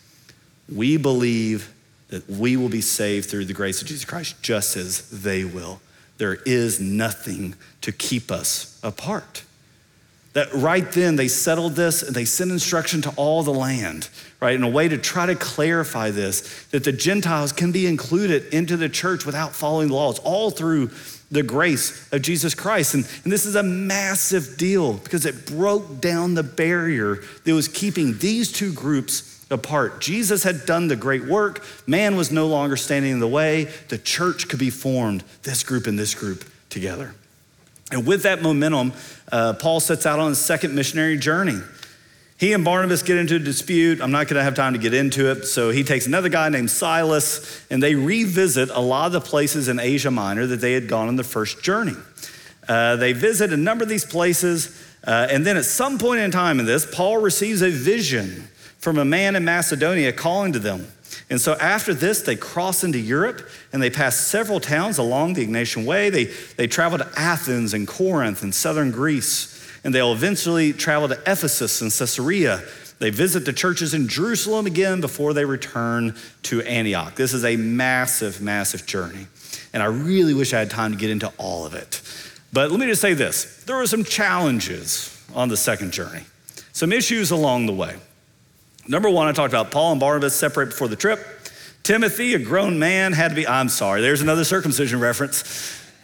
We believe that we will be saved through the grace of Jesus Christ, just as they will. There is nothing to keep us apart. That right then they settled this and they sent instruction to all the land, right? In a way to try to clarify this, that the Gentiles can be included into the church without following the law. It's all through the grace of Jesus Christ. And this is a massive deal because it broke down the barrier that was keeping these two groups apart. Jesus had done the great work. Man was no longer standing in the way. The church could be formed, this group and this group together. And with that momentum, Paul sets out on his second missionary journey. He and Barnabas get into a dispute. I'm not gonna have time to get into it. So he takes another guy named Silas, and they revisit a lot of the places in Asia Minor that they had gone on the first journey. They visit a number of these places, and then at some point in time in this, Paul receives a vision from a man in Macedonia calling to them. And so after this, they cross into Europe, and they pass several towns along the Egnatian Way. They travel to Athens and Corinth and southern Greece. And they'll eventually travel to Ephesus and Caesarea. They visit the churches in Jerusalem again before they return to Antioch. This is a massive, massive journey. And I really wish I had time to get into all of it. But let me just say this. There were some challenges on the second journey, some issues along the way. Number one, I talked about Paul and Barnabas separate before the trip. Timothy, a grown man, had to be, there's another circumcision reference.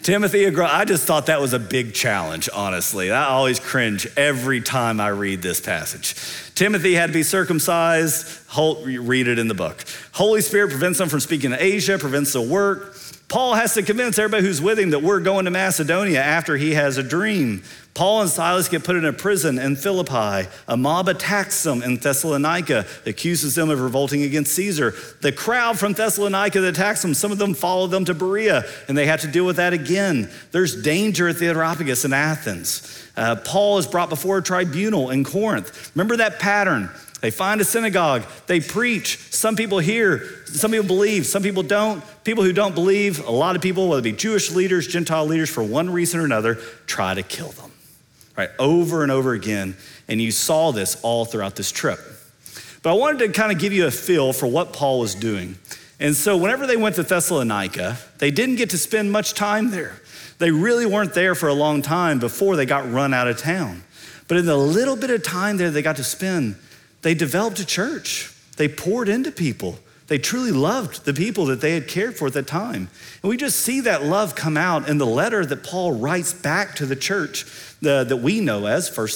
Timothy, I just thought that was a big challenge, honestly. I always cringe every time I read this passage. Timothy had to be circumcised. Read it in the book. Holy Spirit prevents them from speaking to Asia, prevents the work. Paul has to convince everybody who's with him that we're going to Macedonia after he has a dream. Paul and Silas get put in a prison in Philippi. A mob attacks them in Thessalonica, accuses them of revolting against Caesar. The crowd from Thessalonica that attacks them, some of them follow them to Berea, and they have to deal with that again. There's danger at the Areopagus in Athens. Paul is brought before a tribunal in Corinth. Remember that pattern. They find a synagogue, they preach. Some people hear, some people believe, some people don't. People who don't believe, a lot of people, whether it be Jewish leaders, Gentile leaders, for one reason or another, try to kill them, right? Over and over again. And you saw this all throughout this trip. But I wanted to kind of give you a feel for what Paul was doing. And so whenever they went to Thessalonica, they didn't get to spend much time there. They really weren't there for a long time before they got run out of town. But in the little bit of time there they got to spend, they developed a church. They poured into people. They truly loved the people that they had cared for at that time. And we just see that love come out in the letter that Paul writes back to the church that we know as First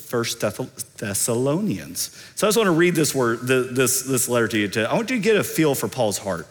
Thessalonians. So I just want to read this letter to you. I want you to get a feel for Paul's heart.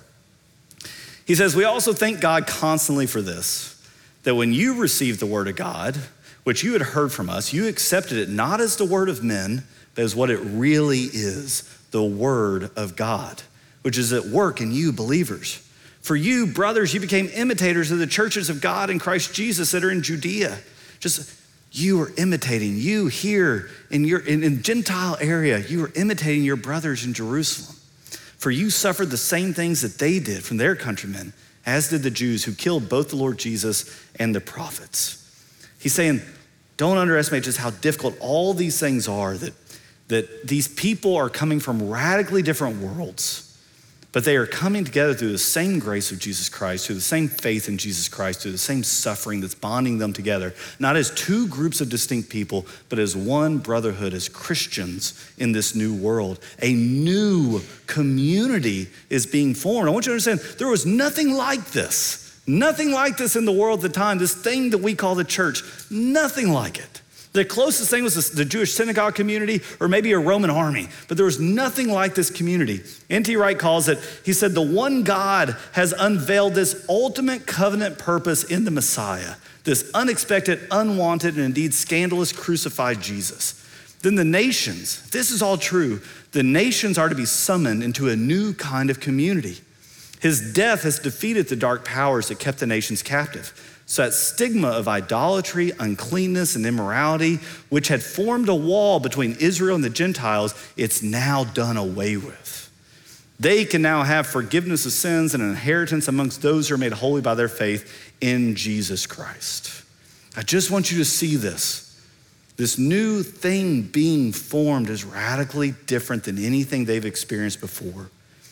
He says, we also thank God constantly for this, that when you received the word of God, which you had heard from us, you accepted it not as the word of men, but as what it really is, the word of God, which is at work in you believers. For you, brothers, you became imitators of the churches of God in Christ Jesus that are in Judea. Just you are imitating, you here in Gentile area, you are imitating your brothers in Jerusalem. For you suffered the same things that they did from their countrymen, as did the Jews who killed both the Lord Jesus and the prophets. He's saying, don't underestimate just how difficult all these things are, that these people are coming from radically different worlds, but they are coming together through the same grace of Jesus Christ, through the same faith in Jesus Christ, through the same suffering that's bonding them together, not as two groups of distinct people, but as one brotherhood, as Christians in this new world. A new community is being formed. I want you to understand, there was nothing like this in the world at the time, this thing that we call the church, nothing like it. The closest thing was the Jewish synagogue community or maybe a Roman army, but there was nothing like this community. N.T. Wright calls it, he said, the one God has unveiled this ultimate covenant purpose in the Messiah, this unexpected, unwanted, and indeed scandalous crucified Jesus. Then the nations, if this is all true, the nations are to be summoned into a new kind of community. His death has defeated the dark powers that kept the nations captive. So that stigma of idolatry, uncleanness, and immorality, which had formed a wall between Israel and the Gentiles, it's now done away with. They can now have forgiveness of sins and an inheritance amongst those who are made holy by their faith in Jesus Christ. I just want you to see this. This new thing being formed is radically different than anything they've experienced before.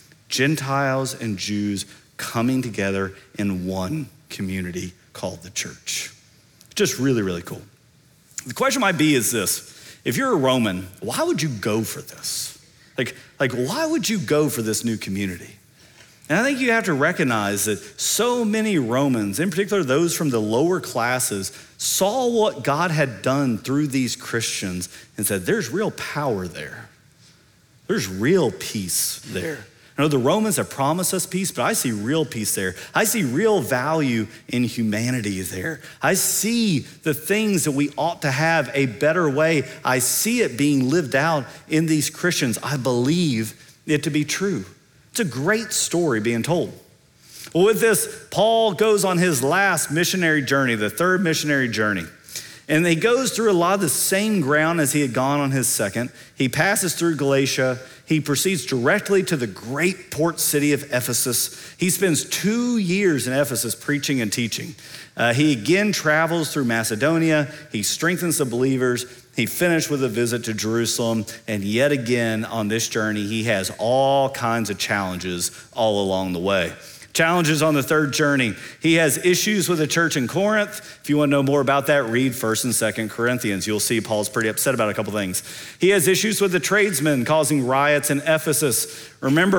Gentiles and Jews coming together in one community called the church. Just really, really cool. The question might be is this: if you're a Roman, why would you go for this? Like why would you go for this new community? And I think you have to recognize that so many Romans, in particular those from the lower classes, saw what God had done through these Christians and said, there's real power there. There's real peace there. I know the Romans have promised us peace, but I see real peace there. I see real value in humanity there. I see the things that we ought to have a better way. I see it being lived out in these Christians. I believe it to be true. It's a great story being told. Well, with this, Paul goes on his last missionary journey, the third missionary journey. And he goes through a lot of the same ground as he had gone on his second. He passes through Galatia. He proceeds directly to the great port city of Ephesus. He spends 2 years in Ephesus preaching and teaching. He again travels through Macedonia. He strengthens the believers. He finished with a visit to Jerusalem. And yet again on this journey, he has all kinds of challenges all along the way. Challenges on the third journey. He has issues with the church in Corinth. If you want to know more about that, read 1st and 2nd Corinthians. You'll see Paul's pretty upset about a couple things. He has issues with the tradesmen causing riots in Ephesus. Remember,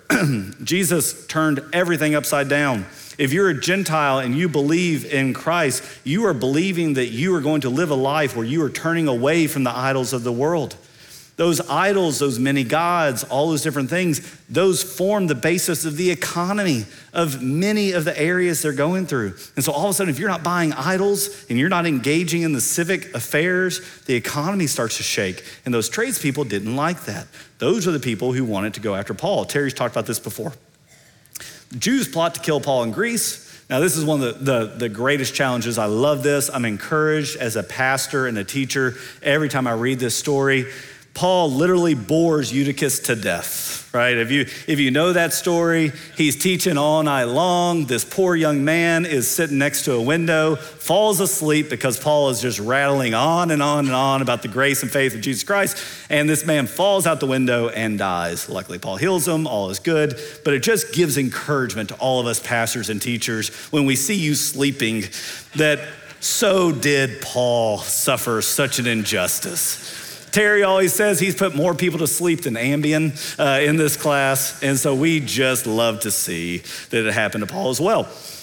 Jesus turned everything upside down. If you're a Gentile and you believe in Christ, you are believing that you are going to live a life where you are turning away from the idols of the world. Those idols, those many gods, all those different things, those form the basis of the economy of many of the areas they're going through. And so all of a sudden, if you're not buying idols and you're not engaging in the civic affairs, the economy starts to shake. And those tradespeople didn't like that. Those are the people who wanted to go after Paul. Terry's talked about this before. The Jews plot to kill Paul in Greece. Now, this is one of the greatest challenges. I love this. I'm encouraged as a pastor and a teacher every time I read this story. Paul literally bores Eutychus to death, right? If you know that story, he's teaching all night long. This poor young man is sitting next to a window, falls asleep because Paul is just rattling on and on and on about the grace and faith of Jesus Christ. And this man falls out the window and dies. Luckily, Paul heals him, all is good. But it just gives encouragement to all of us pastors and teachers when we see you sleeping that so did Paul suffer such an injustice. Terry always says he's put more people to sleep than Ambien in this class. And so we just love to see that it happened to Paul as well.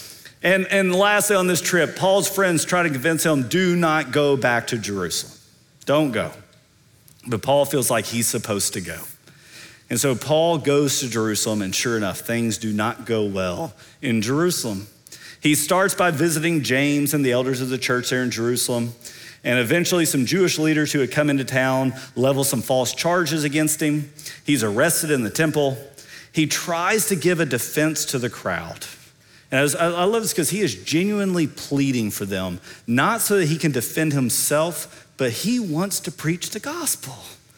And lastly on this trip, Paul's friends try to convince him, do not go back to Jerusalem. Don't go. But Paul feels like he's supposed to go. And so Paul goes to Jerusalem, and sure enough, things do not go well in Jerusalem. He starts by visiting James and the elders of the church there in Jerusalem. And eventually some Jewish leaders who had come into town level some false charges against him. He's arrested in the temple. He tries to give a defense to the crowd. And I love this because he is genuinely pleading for them, not so that he can defend himself, but he wants to preach the gospel.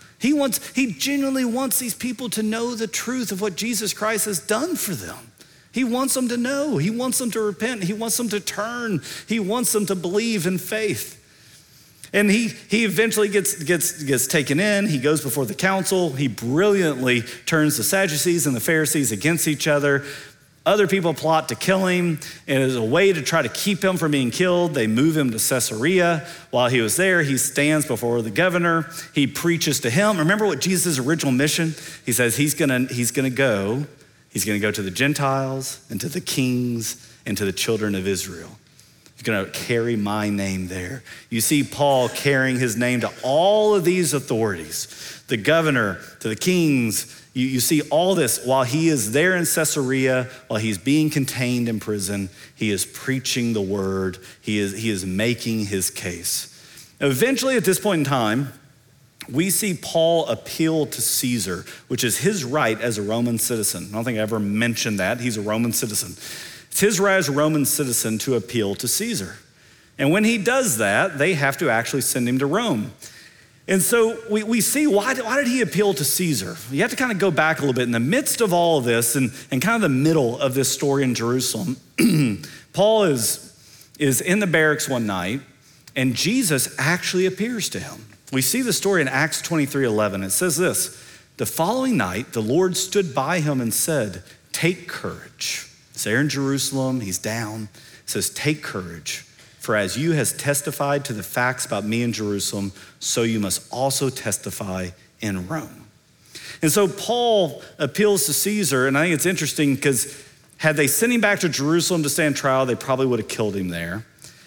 He genuinely wants these people to know the truth of what Jesus Christ has done for them. He wants them to know. He wants them to repent. He wants them to turn. He wants them to believe in faith. And he eventually gets taken in. He goes before the council. He brilliantly turns the Sadducees and the Pharisees against each other. Other people plot to kill him. And as a way to try to keep him from being killed, they move him to Caesarea. While he was there, he stands before the governor. He preaches to him. Remember what Jesus' original mission? He says he's gonna go to the Gentiles and to the kings and to the children of Israel. He's gonna carry my name there. You see Paul carrying his name to all of these authorities, the governor, to the kings. You see all this while he is there in Caesarea, while he's being contained in prison, he is preaching the word. He is making his case. Eventually at this point in time, we see Paul appeal to Caesar, which is his right as a Roman citizen. I don't think I ever mentioned that. He's a Roman citizen. It's his right as a Roman citizen to appeal to Caesar. And when he does that, they have to actually send him to Rome. And so we see why did he appeal to Caesar? You have to kind of go back a little bit. In the midst of all of this and kind of the middle of this story in Jerusalem, Paul is in the barracks one night, and Jesus actually appears to him. We see the story in Acts 23:11. It says this: the following night, the Lord stood by him and said, "Take courage." It's there in Jerusalem, he's down. It says, "Take courage, for as you has testified to the facts about me in Jerusalem, so you must also testify in Rome." And so Paul appeals to Caesar, and I think it's interesting because had they sent him back to Jerusalem to stand trial, they probably would have killed him there.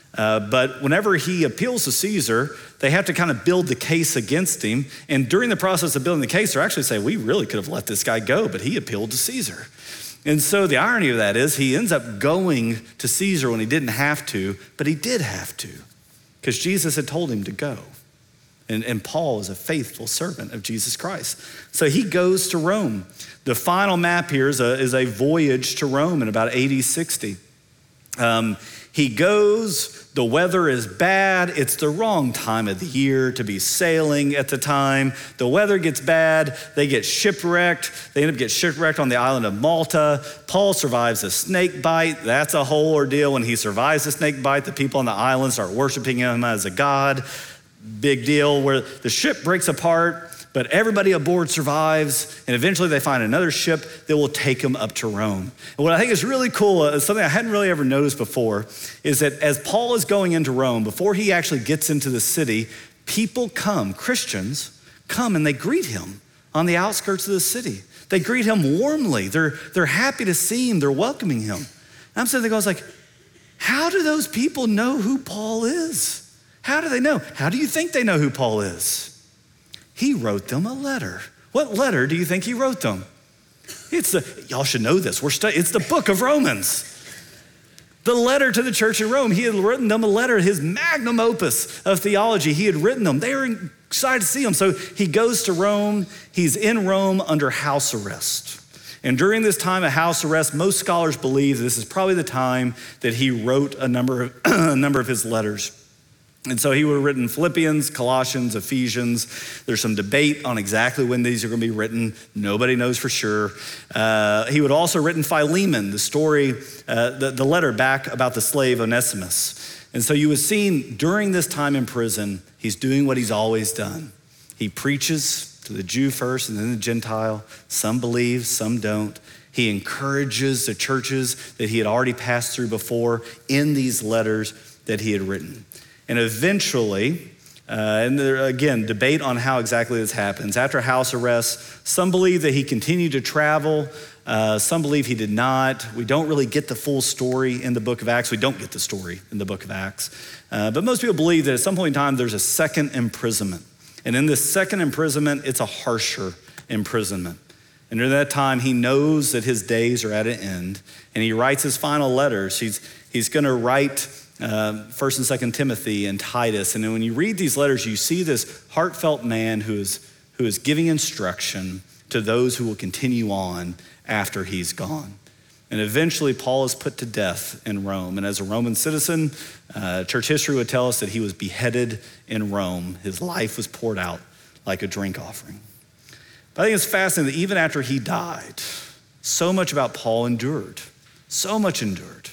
But whenever he appeals to Caesar, they have to kind of build the case against him. And during the process of building the case, they actually say, we really could have let this guy go, but he appealed to Caesar. And so the irony of that is he ends up going to Caesar when he didn't have to, but he did have to because Jesus had told him to go. And Paul is a faithful servant of Jesus Christ. So he goes to Rome. The final map here is a voyage to Rome in about AD 60. He goes, the weather is bad. It's the wrong time of the year to be sailing at the time. The weather gets bad. They get shipwrecked. They end up getting shipwrecked on the island of Malta. Paul survives a snake bite. That's a whole ordeal. When he survives the snake bite, the people on the island start worshiping him as a god. Big deal where the ship breaks apart, but everybody aboard survives, and eventually they find another ship that will take them up to Rome. And what I think is really cool, something I hadn't really ever noticed before, is that as Paul is going into Rome, before he actually gets into the city, people come, Christians come and they greet him on the outskirts of the city. They greet him warmly. They're happy to see him. They're welcoming him. And I'm sitting there going like, how do those people know who Paul is? How do they know? How do you think they know who Paul is? He wrote them a letter. What letter do you think he wrote them? Y'all should know this. It's the book of Romans. The letter to the church in Rome. He had written them a letter, his magnum opus of theology. He had written them. They were excited to see him. So he goes to Rome. He's in Rome under house arrest. And during this time of house arrest, most scholars believe this is probably the time that he wrote a number of his letters. And so he would have written Philippians, Colossians, Ephesians. There's some debate on exactly when these are going to be written. Nobody knows for sure. He would also have written Philemon, the story, the letter back about the slave Onesimus. And so you have seen during this time in prison, he's doing what he's always done. He preaches to the Jew first and then the Gentile. Some believe, some don't. He encourages the churches that he had already passed through before in these letters that he had written. And eventually, and there, again, debate on how exactly this happens. After house arrest, some believe that he continued to travel. Some believe he did not. We don't really get the full story in the book of Acts. We don't get the story in the book of Acts. But most people believe that at some point in time, there's a second imprisonment. And in this second imprisonment, it's a harsher imprisonment. And during that time, he knows that his days are at an end. And he writes his final letters. He's going to write 1st and 2nd Timothy and Titus. And then when you read these letters, you see this heartfelt man who is giving instruction to those who will continue on after he's gone. And eventually Paul is put to death in Rome. And as a Roman citizen, church history would tell us that he was beheaded in Rome. His life was poured out like a drink offering. But I think it's fascinating that even after he died, so much about Paul endured. So much endured.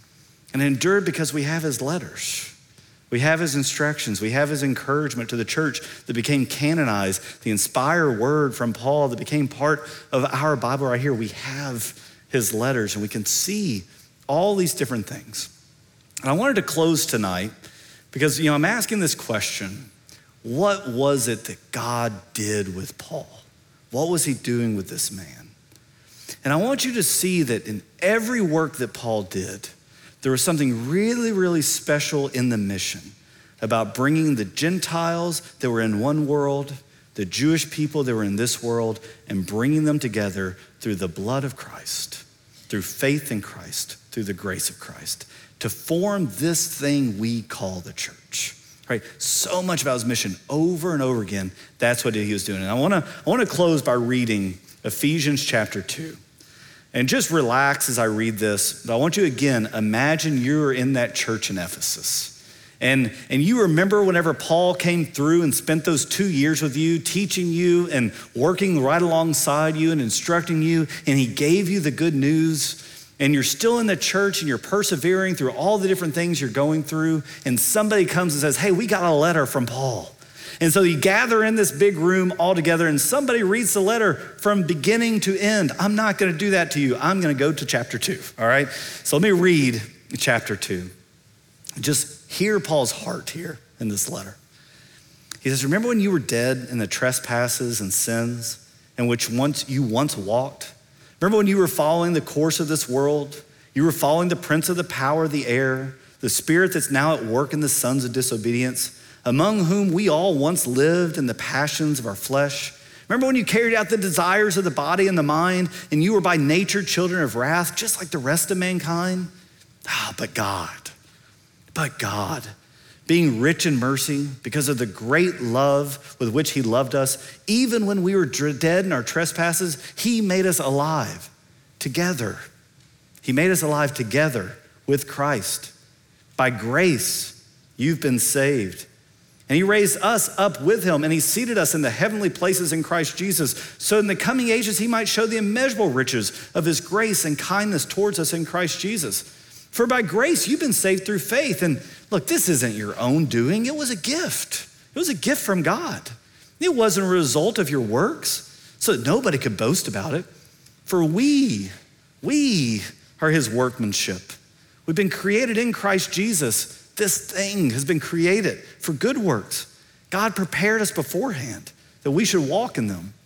And endured because we have his letters. We have his instructions. We have his encouragement to the church that became canonized, the inspired word from Paul that became part of our Bible right here. We have his letters and we can see all these different things. And I wanted to close tonight because, I'm asking this question. What was it that God did with Paul? What was he doing with this man? And I want you to see that in every work that Paul did, there was something really, really special in the mission about bringing the Gentiles that were in one world, the Jewish people that were in this world, and bringing them together through the blood of Christ, through faith in Christ, through the grace of Christ, to form this thing we call the church, right? So much about his mission over and over again, that's what he was doing. And I wanna close by reading Ephesians chapter 2. And just relax as I read this, but I want you again, imagine you're in that church in Ephesus. And you remember whenever Paul came through and spent those 2 years with you, teaching you and working right alongside you and instructing you, and he gave you the good news, and you're still in the church and you're persevering through all the different things you're going through, and somebody comes and says, hey, we got a letter from Paul. And so you gather in this big room all together and somebody reads the letter from beginning to end. I'm not gonna do that to you. I'm gonna go to chapter 2, all right? So let me read chapter 2. Just hear Paul's heart here in this letter. He says, remember when you were dead in the trespasses and sins in which you once walked? Remember when you were following the course of this world? You were following the prince of the power of the air, the spirit that's now at work in the sons of disobedience, among whom we all once lived in the passions of our flesh. Remember when you carried out the desires of the body and the mind, and you were by nature children of wrath, just like the rest of mankind? But God, being rich in mercy, because of the great love with which he loved us, even when we were dead in our trespasses, he made us alive together. He made us alive together with Christ. By grace, you've been saved. And he raised us up with him, and he seated us in the heavenly places in Christ Jesus, so in the coming ages he might show the immeasurable riches of his grace and kindness towards us in Christ Jesus. For by grace you've been saved through faith. And look, this isn't your own doing. It was a gift. It was a gift from God. It wasn't a result of your works, so that nobody could boast about it. For we are his workmanship. We've been created in Christ Jesus. This thing has been created for good works. God prepared us beforehand that we should walk in them.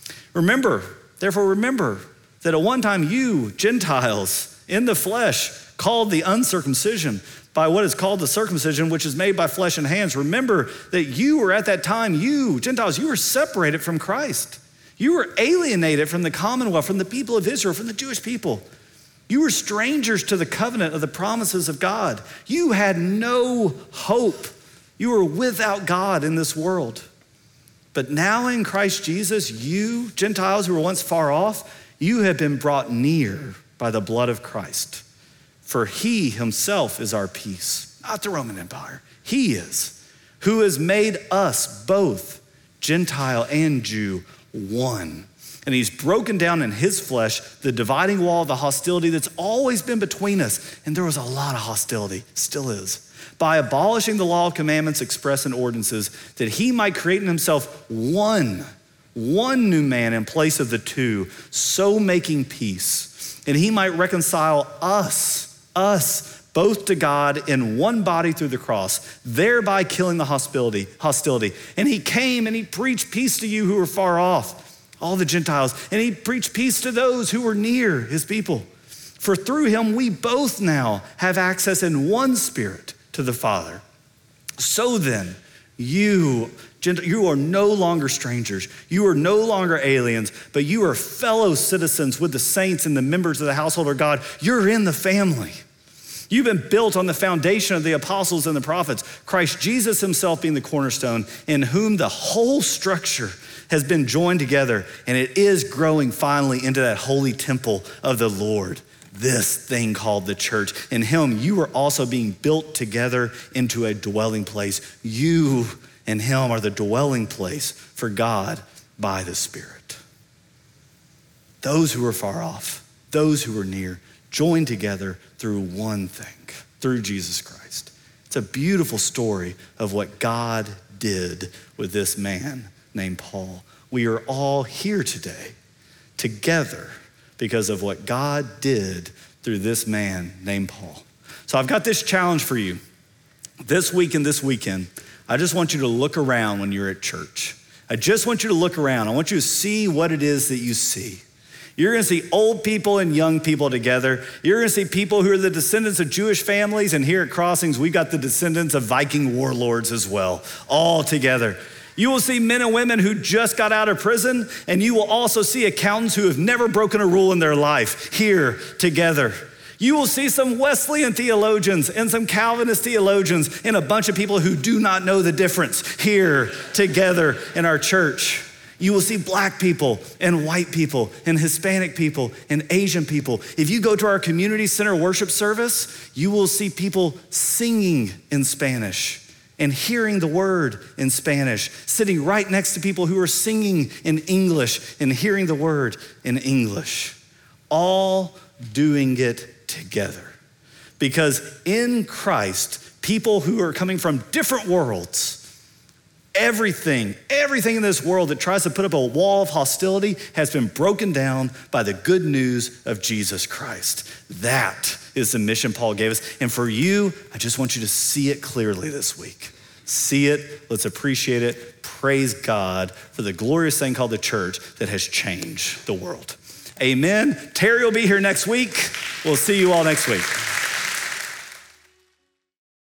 Therefore remember that at one time you, Gentiles, in the flesh, called the uncircumcision by what is called the circumcision, which is made by flesh and hands. Remember that you were at that time, you, Gentiles, you were separated from Christ. You were alienated from the commonwealth, from the people of Israel, from the Jewish people. You were strangers to the covenant of the promises of God. You had no hope. You were without God in this world. But now in Christ Jesus, you, Gentiles who were once far off, you have been brought near by the blood of Christ. For he himself is our peace, not the Roman Empire. He is, who has made us both, Gentile and Jew, one. And he's broken down in his flesh the dividing wall of the hostility that's always been between us. And there was a lot of hostility, still is. By abolishing the law of commandments expressed in ordinances, that he might create in himself one new man in place of the two, so making peace. And he might reconcile us both to God in one body through the cross, thereby killing the hostility. And he came and he preached peace to you who were far off, all the Gentiles, and he preached peace to those who were near, his people. For through him we both now have access in one spirit to the Father. So then, you are no longer strangers. You are no longer aliens, but you are fellow citizens with the saints and the members of the household of God. You're in the family. You've been built on the foundation of the apostles and the prophets, Christ Jesus himself being the cornerstone, in whom the whole structure has been joined together, and it is growing finally into that holy temple of the Lord, this thing called the church. In him, you are also being built together into a dwelling place. You and him are the dwelling place for God by the Spirit. Those who are far off, those who are near, joined together through one thing, through Jesus Christ. It's a beautiful story of what God did with this man named Paul. We are all here today together because of what God did through this man named Paul. So I've got this challenge for you. This week and this weekend, I just want you to look around when you're at church. I just want you to look around. I want you to see what it is that you see. You're gonna see old people and young people together. You're gonna see people who are the descendants of Jewish families, and here at Crossings, we got the descendants of Viking warlords as well, all together. You will see men and women who just got out of prison, and you will also see accountants who have never broken a rule in their life here together. You will see some Wesleyan theologians and some Calvinist theologians and a bunch of people who do not know the difference here together in our church. You will see black people and white people and Hispanic people and Asian people. If you go to our community center worship service, you will see people singing in Spanish and hearing the word in Spanish, sitting right next to people who are singing in English and hearing the word in English, all doing it together. Because in Christ, people who are coming from different worlds, everything in this world that tries to put up a wall of hostility has been broken down by the good news of Jesus Christ. That is the mission Paul gave us. And for you, I just want you to see it clearly this week. See it, let's appreciate it. Praise God for the glorious thing called the church that has changed the world. Amen. Terry will be here next week. We'll see you all next week.